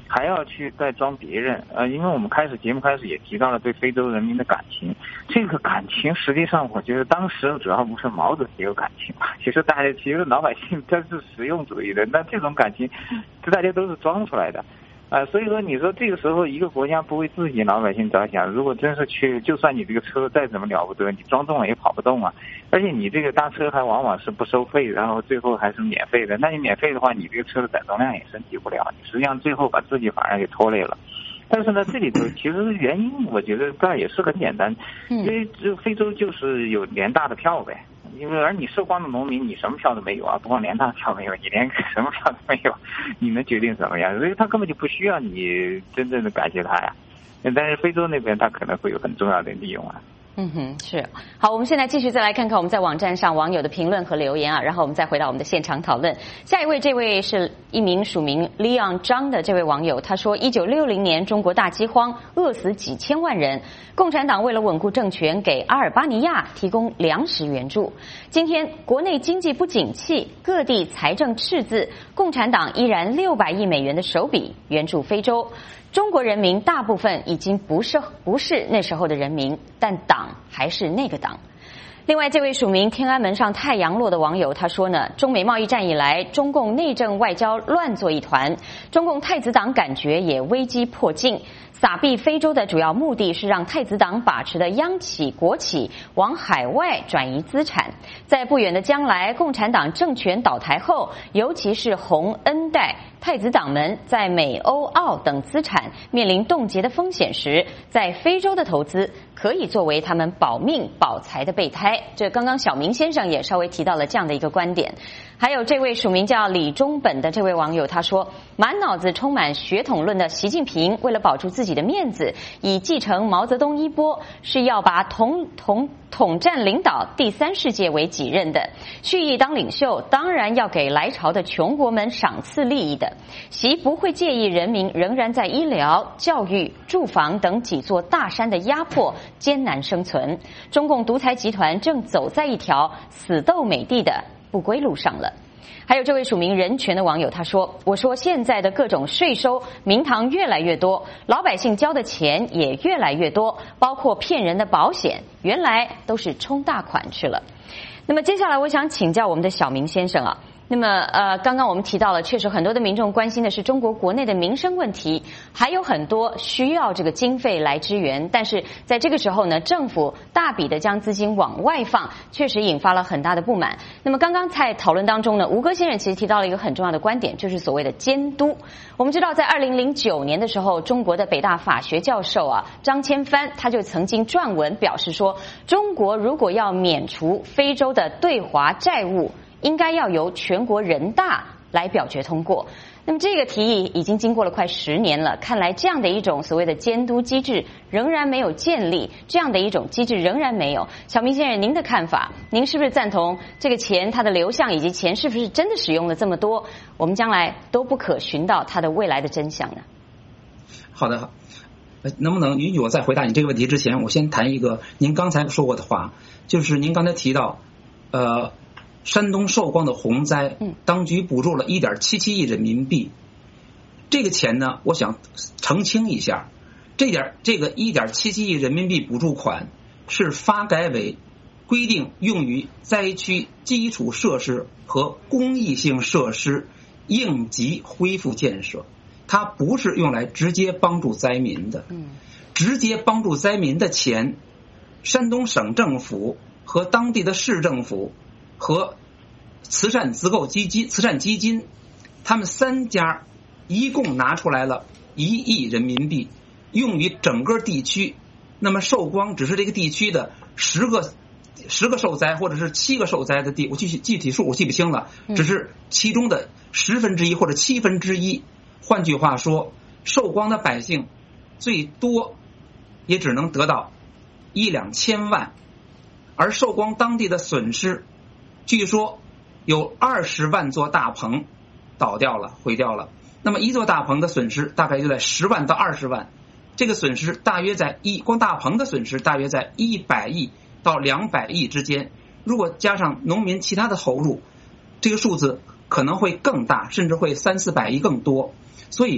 还要去再装别人。因为我们节目开始也提到了对非洲人民的感情，这个感情实际上我觉得当时主要不是毛主席有感情吧，其实老百姓他是实用主义的，那这种感情大家都是装出来的。所以说你说这个时候一个国家不为自己老百姓着想，如果真是就算你这个车再怎么了不得，你装动了也跑不动啊，而且你这个搭车还往往是不收费，然后最后还是免费的，那你免费的话，你这个车的载重量也升级不了，你实际上最后把自己反而给拖累了。但是呢，这里头其实原因我觉得倒也是很简单，因为非洲就是有联大的票呗。因为而你受光的农民，你什么票都没有啊，不光联大票没有，你连什么票都没有，你能决定怎么样？所以他根本就不需要你真正的感谢他呀。但是非洲那边他可能会有很重要的利用啊。 是。好，我们现在继续再来看看我们在网站上网友的评论和留言啊，然后我们再回到我们的现场讨论。下一位，这位是一名署名 Leon 张的这位网友，他说1960年中国大饥荒，饿死几千万人，共产党为了稳固政权，给阿尔巴尼亚提供粮食援助。今天国内经济不景气，各地财政赤字，共产党依然600亿美元的手笔援助非洲。中国人民大部分已经不是那时候的人民，但党还是那个党。另外，这位署名天安门上太阳落的网友他说呢，中美贸易战以来，中共内政外交乱作一团，中共太子党感觉也危机迫近。撒币非洲的主要目的是让太子党把持的央企、国企往海外转移资产。在不远的将来，共产党政权倒台后，尤其是红恩代太子党们在美、欧、澳等资产面临冻结的风险时，在非洲的投资可以作为他们保命保财的备胎。这刚刚小明先生也稍微提到了这样的一个观点。还有这位署名叫李中本的这位网友他说，满脑子充满血统论的习近平为了保住自己的面子，以继承毛泽东衣钵，是要把统战领导第三世界为己任的。蓄意当领袖，当然要给来朝的穷国们赏赐利益的。习不会介意人民仍然在医疗、教育、住房等几座大山的压迫艰难生存。中共独裁集团正走在一条死斗美帝的不归路上了。还有这位署名人权的网友他说，我说现在的各种税收名堂越来越多，老百姓交的钱也越来越多，包括骗人的保险，原来都是充大款去了。那么接下来我想请教我们的小明先生啊，那么刚刚我们提到了，确实很多的民众关心的是中国国内的民生问题，还有很多需要这个经费来支援，但是在这个时候呢，政府大笔的将资金往外放，确实引发了很大的不满。那么刚刚在讨论当中呢，吴哥先生其实提到了一个很重要的观点，就是所谓的监督。我们知道在2009年的时候，中国的北大法学教授张千帆他就曾经撰文表示说，中国如果要免除非洲的对华债务，应该要由全国人大来表决通过。那么这个提议已经经过了快10年了，看来这样的一种所谓的监督机制仍然没有建立，这样的一种机制仍然没有。小明先生，您的看法，您是不是赞同这个钱它的流向以及钱是不是真的使用了这么多，我们将来都不可寻到它的未来的真相呢？ 好的，能不能允许我在回答你这个问题之前，我先谈一个您刚才说过的话，就是您刚才提到山东寿光的洪灾，当局补助了1.77亿人民币。这个钱呢，我想澄清一下，这个1.77亿人民币补助款是发改委规定用于灾区基础设施和公益性设施应急恢复建设，它不是用来直接帮助灾民的。直接帮助灾民的钱，山东省政府和当地的市政府和慈善基金，他们3家一共拿出来了1亿人民币，用于整个地区。那么寿光只是这个地区的10个受灾或者是7个受灾的地，我具体数我记不清了，只是其中的1/10或者1/7。换句话说，寿光的百姓最多也只能得到1-2千万，而寿光当地的损失，据说有20万座大棚倒掉了、毁掉了。那么一座大棚的损失大概就在10万到20万，这个损失大约在光大棚的损失大约在100亿到200亿之间。如果加上农民其他的投入，这个数字可能会更大，甚至会300-400亿更多。所以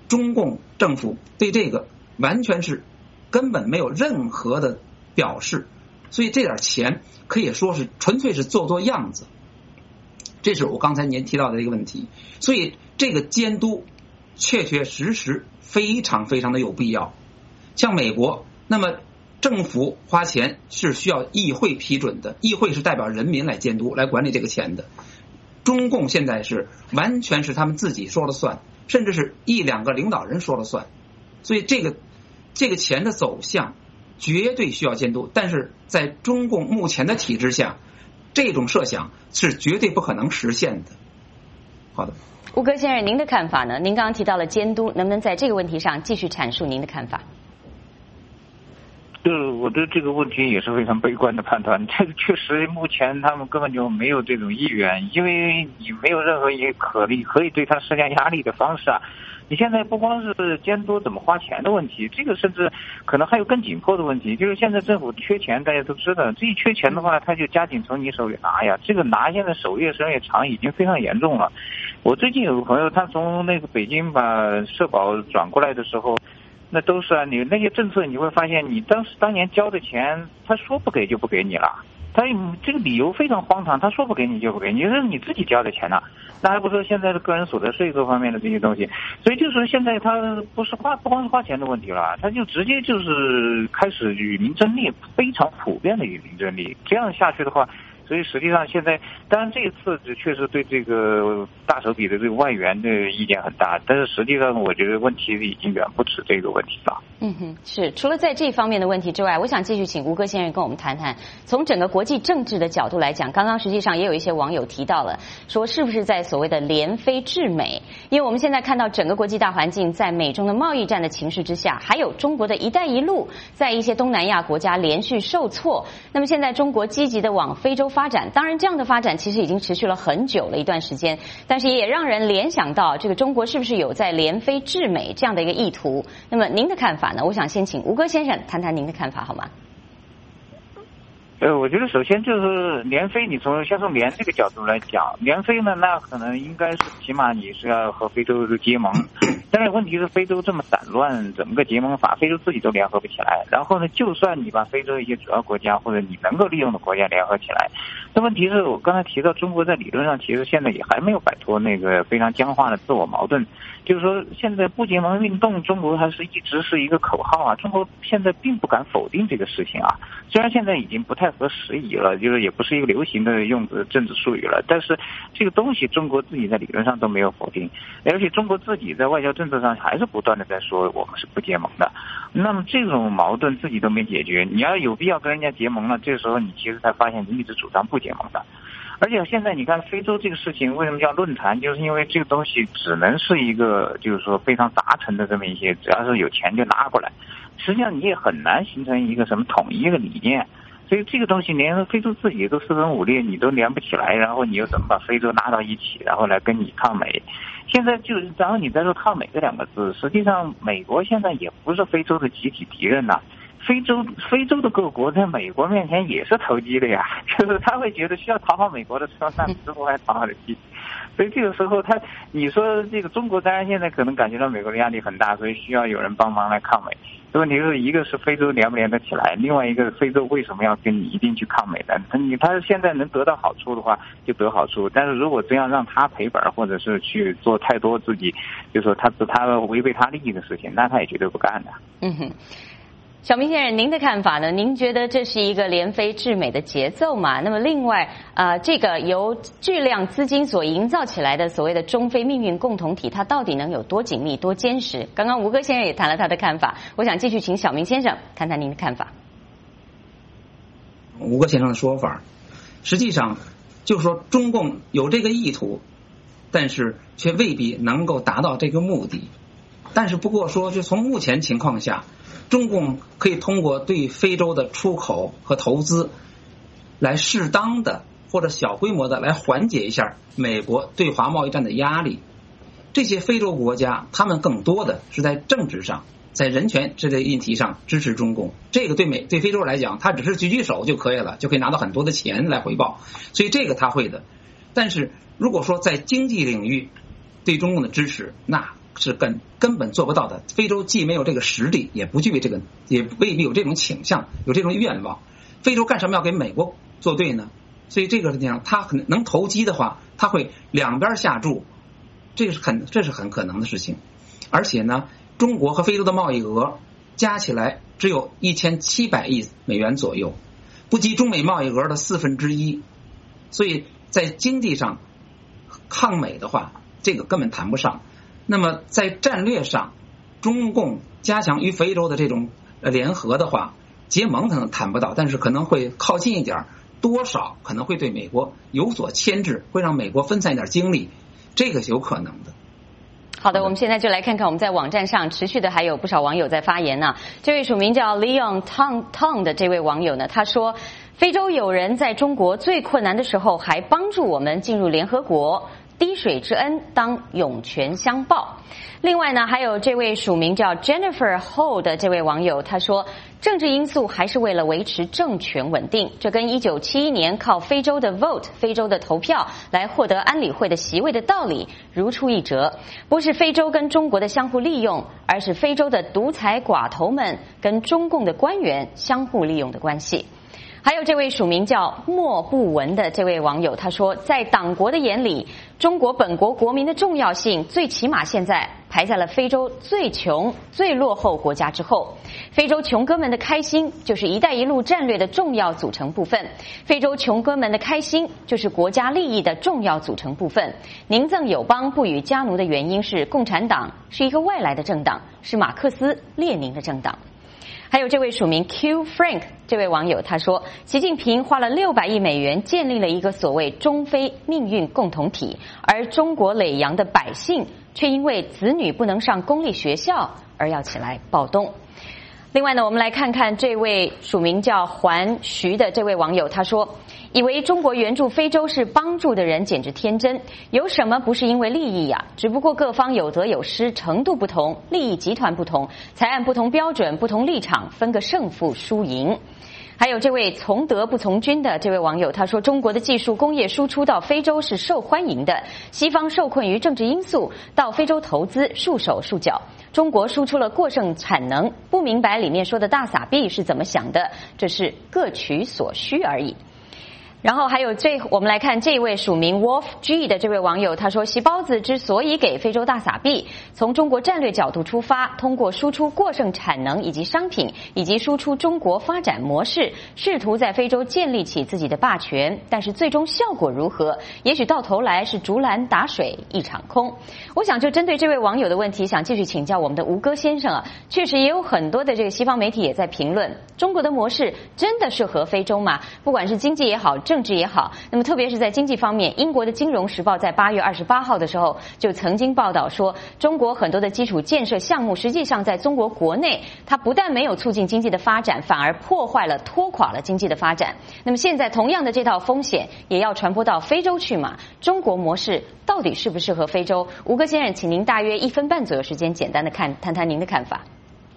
中共政府对这个完全是根本没有任何的表示，所以这点钱可以说是纯粹是做样子。这是我刚才您提到的一个问题，所以这个监督确实非常的有必要。像美国，那么政府花钱是需要议会批准的，议会是代表人民来监督来管理这个钱的。中共现在是完全是他们自己说了算，甚至是1-2个领导人说了算，所以这个钱的走向绝对需要监督，但是在中共目前的体制下，这种设想是绝对不可能实现的。好的， 吴哥先生，您的看法呢？您刚刚提到了监督，能不能在这个问题上继续阐述您的看法？ 我对这个问题也是非常悲观的判断。这个确实，目前他们根本就没有这种意愿，因为你没有任何一个可以对他施加压力的方式啊。你现在不光是监督怎么花钱的问题，这个甚至可能还有更紧迫的问题，就是现在政府缺钱，大家都知道，这一缺钱的话，他就加紧从你手里拿呀。这个拿现在手越伸越长，已经非常严重了。我最近有个朋友，他从那个北京把社保转过来的时候，那都是啊，你那些政策你会发现，你当年交的钱，他说不给就不给你了，他这个理由非常荒唐，他说不给你就不给你，是你自己交的钱呐，那还不说现在的个人所得税各方面的这些东西，所以就是现在他不光是花钱的问题了，他就直接就是开始与民争利，非常普遍的与民争利，这样下去的话。所以实际上现在，当然这一次确实对这个大手笔的这个外援的意见很大，但是实际上我觉得问题已经远不止这个问题了。 是。除了在这方面的问题之外，我想继续请吴哥先生跟我们谈谈，从整个国际政治的角度来讲，刚刚实际上也有一些网友提到了，说是不是在所谓的联非制美？因为我们现在看到整个国际大环境在美中的贸易战的情势之下，还有中国的一带一路在一些东南亚国家连续受挫，那么现在中国积极的往非洲发展，当然这样的发展其实已经持续了很久了一段时间，但是也让人联想到这个中国是不是有在联非制美这样的一个意图。那么您的看法呢？我想先请吴哥先生谈谈您的看法好吗？ 我觉得首先就是联非，你先从联这个角度来讲，联非呢，那可能应该是起码你是要和非洲结盟，但是问题是非洲这么散乱，怎么个结盟法，非洲自己都联合不起来。然后呢，就算你把非洲一些主要国家或者你能够利用的国家联合起来，那问题是我刚才提到，中国在理论上其实现在也还没有摆脱那个非常僵化的自我矛盾，就是说现在不结盟运动，中国还是一直是一个口号啊，中国现在并不敢否定这个事情啊，虽然现在已经不太合时宜了，就是也不是一个流行的用的政治术语了，但是这个东西中国自己在理论上都没有否定，而且中国自己在外交政策上还是不断的在说我们是不结盟的。那么这种矛盾自己都没解决，你要有必要跟人家结盟了，这个时候你其实才发现你一直主张不结盟的。而且现在你看非洲这个事情为什么叫论坛，就是因为这个东西只能是一个就是说非常杂陈的这么一些，只要是有钱就拿过来，实际上你也很难形成一个什么统一的理念，所以这个东西连非洲自己都四分五裂，你都连不起来，然后你又怎么把非洲拉到一起，然后来跟你抗美？现在就是然后你再说抗美这两个字，实际上美国现在也不是非洲的集体敌人呐，非洲的各国在美国面前也是投机的呀，就是他会觉得需要讨好美国的时候，那中国还讨好得起。所以这个时候你说这个中国当然现在可能感觉到美国的压力很大，所以需要有人帮忙来抗美。问题是一个是非洲连不连得起来，另外一个非洲为什么要跟你一定去抗美呢？他现在能得到好处的话就得好处，但是如果这样让他赔本或者是去做太多自己就说他违背他利益的事情，那他也绝对不干的。 小明先生，您的看法呢？您觉得这是一个联非制美的节奏吗？那么另外，这个由巨量资金所营造起来的所谓的中非命运共同体，它到底能有多紧密、多坚实？刚刚吴哥先生也谈了他的看法，我想继续请小明先生谈谈您的看法。 吴哥先生的说法，实际上就是说中共有这个意图，但是却未必能够达到这个目的。但是不过说，就从目前情况下，中共可以通过对非洲的出口和投资来适当的或者小规模的来缓解一下美国对华贸易战的压力。这些非洲国家他们更多的是在政治上在人权这类议题上支持中共，这个对非洲来讲他只是举手就可以了，就可以拿到很多的钱来回报，所以这个他会的。但是如果说在经济领域对中共的支持，那是根本做不到的。非洲既没有这个实力，也不具备这个，也未必有这种倾向，有这种愿望。非洲干什么要给美国作对呢？所以这个事情上，他可能能投机的话，他会两边下注，这是很可能的事情。而且呢，中国和非洲的贸易额加起来只有1700亿美元左右，不及中美贸易额的1/4，所以在经济上抗美的话，这个根本谈不上。那么在战略上，中共加强与非洲的这种联合的话，结盟可能谈不到，但是可能会靠近一点，多少可能会对美国有所牵制，会让美国分散一点精力，这个是有可能的。 好的，我们现在就来看看我们在网站上持续的还有不少网友在发言呢。这位署名叫 Leon Tong 的这位网友呢，他说非洲有人在中国最困难的时候还帮助我们进入联合国，滴水之恩当涌泉相报。另外呢，还有这位署名叫 Jennifer Ho 的这位网友，他说政治因素还是为了维持政权稳定，这跟1971年靠非洲的 vote 非洲的投票来获得安理会的席位的道理如出一辙。不是非洲跟中国的相互利用，而是非洲的独裁寡头们跟中共的官员相互利用的关系。还有这位署名叫莫不闻的这位网友，他说在党国的眼里，中国本国国民的重要性最起码现在排在了非洲最穷最落后国家之后。非洲穷哥们的开心就是一带一路战略的重要组成部分，非洲穷哥们的开心就是国家利益的重要组成部分。宁赠友邦不与家奴的原因是共产党是一个外来的政党，是马克思列宁的政党。还有这位署名 Q Frank 这位网友，他说习近平花了600亿美元建立了一个所谓中非命运共同体，而中国耒阳的百姓却因为子女不能上公立学校而要起来暴动。另外呢，我们来看看这位署名叫环徐的这位网友，他说以为中国援助非洲是帮助的人简直天真，有什么不是因为利益呀？只不过各方有得有失，程度不同，利益集团不同，才按不同标准不同立场分个胜负输赢。还有这位从德不从军的这位网友，他说中国的技术工业输出到非洲是受欢迎的，西方受困于政治因素，到非洲投资束手束脚，中国输出了过剩产能，不明白里面说的大撒币是怎么想的，这是各取所需而已。然后还有我们来看这位署名 Wolf G 的这位网友，他说习包子之所以给非洲大撒币，从中国战略角度出发，通过输出过剩产能以及商品，以及输出中国发展模式，试图在非洲建立起自己的霸权，但是最终效果如何，也许到头来是竹篮打水一场空。我想就针对这位网友的问题，想继续请教我们的吴哥先生啊，确实也有很多的这个西方媒体也在评论中国的模式真的适合非洲吗？不管是经济也好，政治也好，那么特别是在经济方面，英国的《金融时报》在8月28号的时候就曾经报道说，中国很多的基础建设项目实际上在中国国内，它不但没有促进经济的发展，反而破坏了拖垮了经济的发展。那么现在同样的这套风险也要传播到非洲去嘛？中国模式到底适不适合非洲？吴哥先生，请您大约1分半左右时间简单的谈谈您的看法。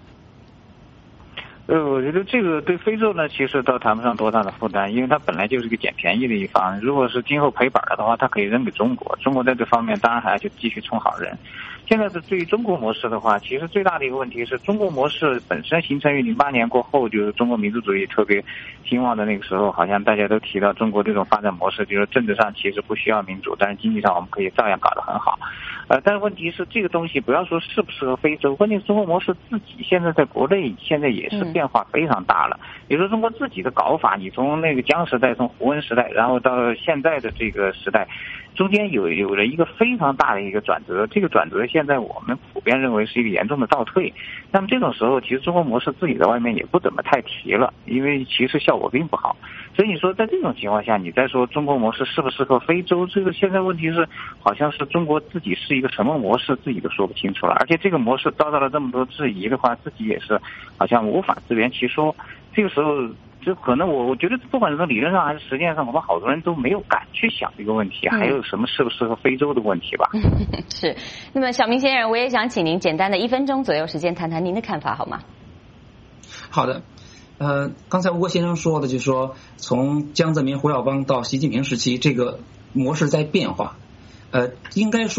我觉得这个对非洲呢，其实倒谈不上多大的负担，因为它本来就是一个捡便宜的一方。如果是今后赔本了的话，它可以扔给中国，中国在这方面当然还要去继续充好人。现在是对于中国模式的话，其实最大的一个问题是中国模式本身形成于08年过后，就是中国民族主义特别兴旺的那个时候，好像大家都提到中国这种发展模式，就是政治上其实不需要民主，但是经济上我们可以照样搞得很好。但是问题是这个东西不要说适不适合非洲，关键中国模式自己现在在国内现在也是变化非常大了。比如说中国自己的搞法，你从那个江时代，从胡温时代，然后到现在的这个时代，中间有了一个非常大的一个转折，这个转折现在我们普遍认为是一个严重的倒退。那么这种时候，其实中国模式自己在外面也不怎么太提了，因为其实效果并不好。所以你说在这种情况下，你再说中国模式适不适合非洲，这个现在问题是好像是中国自己是一个什么模式自己都说不清楚了，而且这个模式遭到了这么多质疑的话，自己也是好像无法自圆其说。这个时候就可能我觉得不管是从理论上还是实践上，我们好多人都没有敢去想这个问题，还有什么适不适合非洲的问题吧。 是。那么小明先生，我也想请您简单的1分钟左右时间谈谈您的看法好吗？ 好的。刚才吴国先生说的就是说，从江泽民、胡耀邦到习近平时期，这个模式在变化。应该说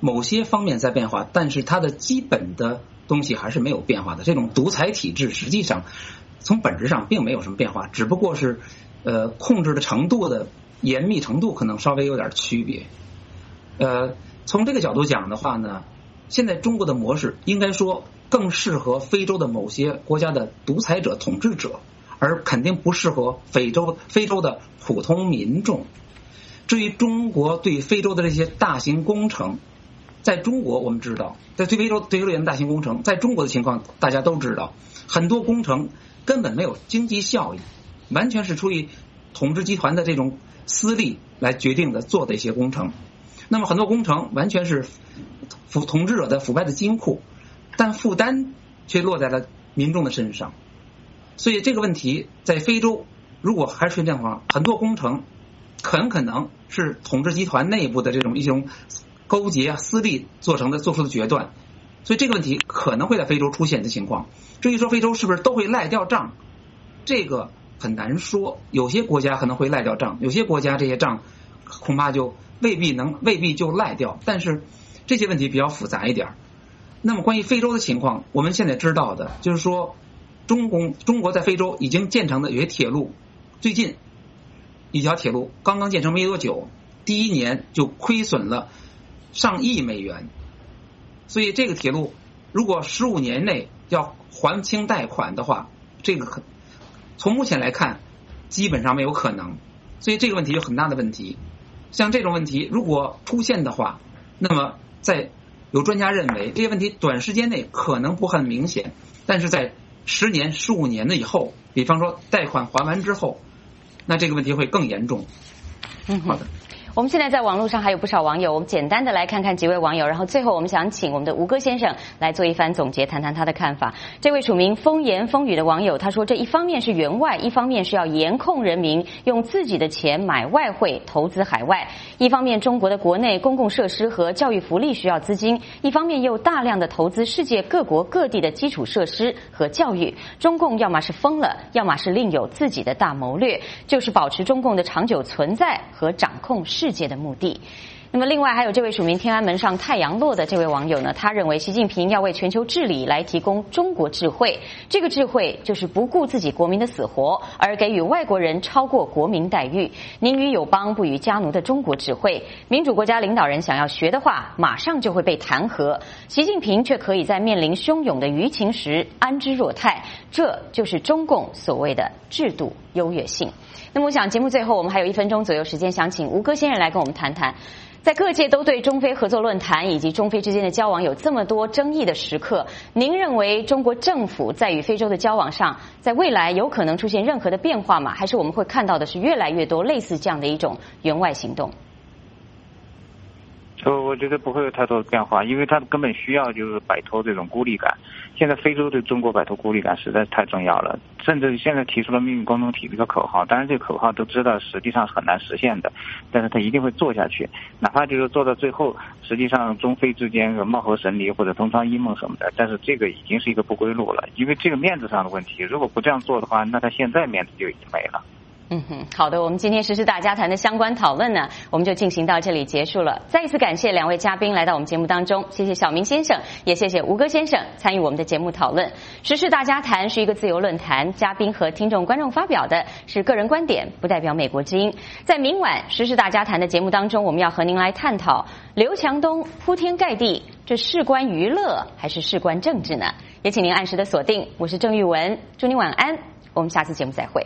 某些方面在变化，但是它的基本的东西还是没有变化的。这种独裁体制实际上从本质上并没有什么变化，只不过是控制的程度的严密程度可能稍微有点区别。从这个角度讲的话呢，现在中国的模式应该说更适合非洲的某些国家的独裁者统治者，而肯定不适合非洲的普通民众。至于中国对非洲的这些大型工程，在中国我们知道，在对非洲的大型工程，在中国的情况大家都知道，很多工程根本没有经济效益，完全是出于统治集团的这种私利来决定的做的一些工程。那么很多工程完全是统治者的腐败的金库，但负担却落在了民众的身上。所以这个问题在非洲如果还是这样的话，很多工程很可能是统治集团内部的一种勾结私利做出的决断。所以这个问题可能会在非洲出现的情况。至于说非洲是不是都会赖掉账，这个很难说。有些国家可能会赖掉账，有些国家这些账恐怕就未必就赖掉，但是这些问题比较复杂一点。那么关于非洲的情况，我们现在知道的就是说中国在非洲已经建成的有些铁路，最近一条铁路刚刚建成没多久，第一年就亏损了上亿美元。所以这个铁路如果15年内要还清贷款的话，这个从目前来看基本上没有可能。所以这个问题有很大的问题。像这种问题如果出现的话，那么有专家认为这些问题短时间内可能不很明显，但是在10年15年的以后，比方说贷款还完之后，那这个问题会更严重。好的。 我们现在在网络上还有不少网友，我们简单的来看看几位网友，然后最后我们想请我们的吴哥先生来做一番总结，谈谈他的看法。这位署名风言风语的网友他说，这一方面是援外，一方面是要严控人民用自己的钱买外汇投资海外，一方面中国的国内公共设施和教育福利需要资金，一方面又大量的投资世界各国各地的基础设施和教育。中共要么是疯了，要么是另有自己的大谋略，就是保持中共的长久存在和掌控世界的目的。那么另外还有这位署名天安门上太阳落的这位网友呢，他认为习近平要为全球治理来提供中国智慧，这个智慧就是不顾自己国民的死活，而给予外国人超过国民待遇，宁与友邦不与家奴的中国智慧。民主国家领导人想要学的话，马上就会被弹劾，习近平却可以在面临汹涌的舆情时安之若泰，这就是中共所谓的制度优越性。那么我想节目最后我们还有1分钟左右时间，想请吴哥先生来跟我们谈谈，在各界都对中非合作论坛以及中非之间的交往有这么多争议的时刻，您认为中国政府在与非洲的交往上，在未来有可能出现任何的变化吗？还是我们会看到的是越来越多类似这样的一种援外行动？ 我觉得不会有太多的变化，因为他根本需要就是摆脱这种孤立感。现在非洲对中国摆脱孤立感实在是太重要了，甚至现在提出了命运共同体这个口号，当然这个口号都知道实际上是很难实现的，但是他一定会做下去，哪怕就是做到最后实际上中非之间有貌合神离或者同床异梦什么的，但是这个已经是一个不归路了，因为这个面子上的问题，如果不这样做的话，那他现在面子就已经没了。 好的，我们今天时事大家谈的相关讨论呢，我们就进行到这里结束了。再一次感谢2位嘉宾来到我们节目当中，谢谢小明先生，也谢谢吴哥先生参与我们的节目讨论。时事大家谈是一个自由论坛，嘉宾和听众观众发表的是个人观点，不代表美国之音。在明晚时事大家谈的节目当中，我们要和您来探讨刘强东铺天盖地，这事关娱乐还是事关政治呢？也请您按时的锁定，我是郑玉文，祝您晚安，我们下次节目再会。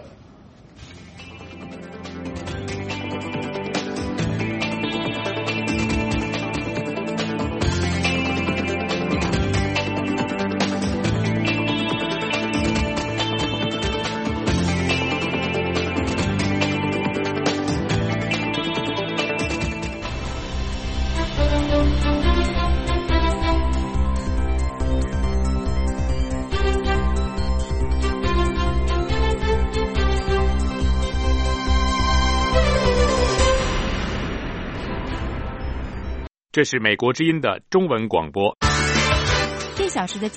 这是美国之音的中文广播。 1小时的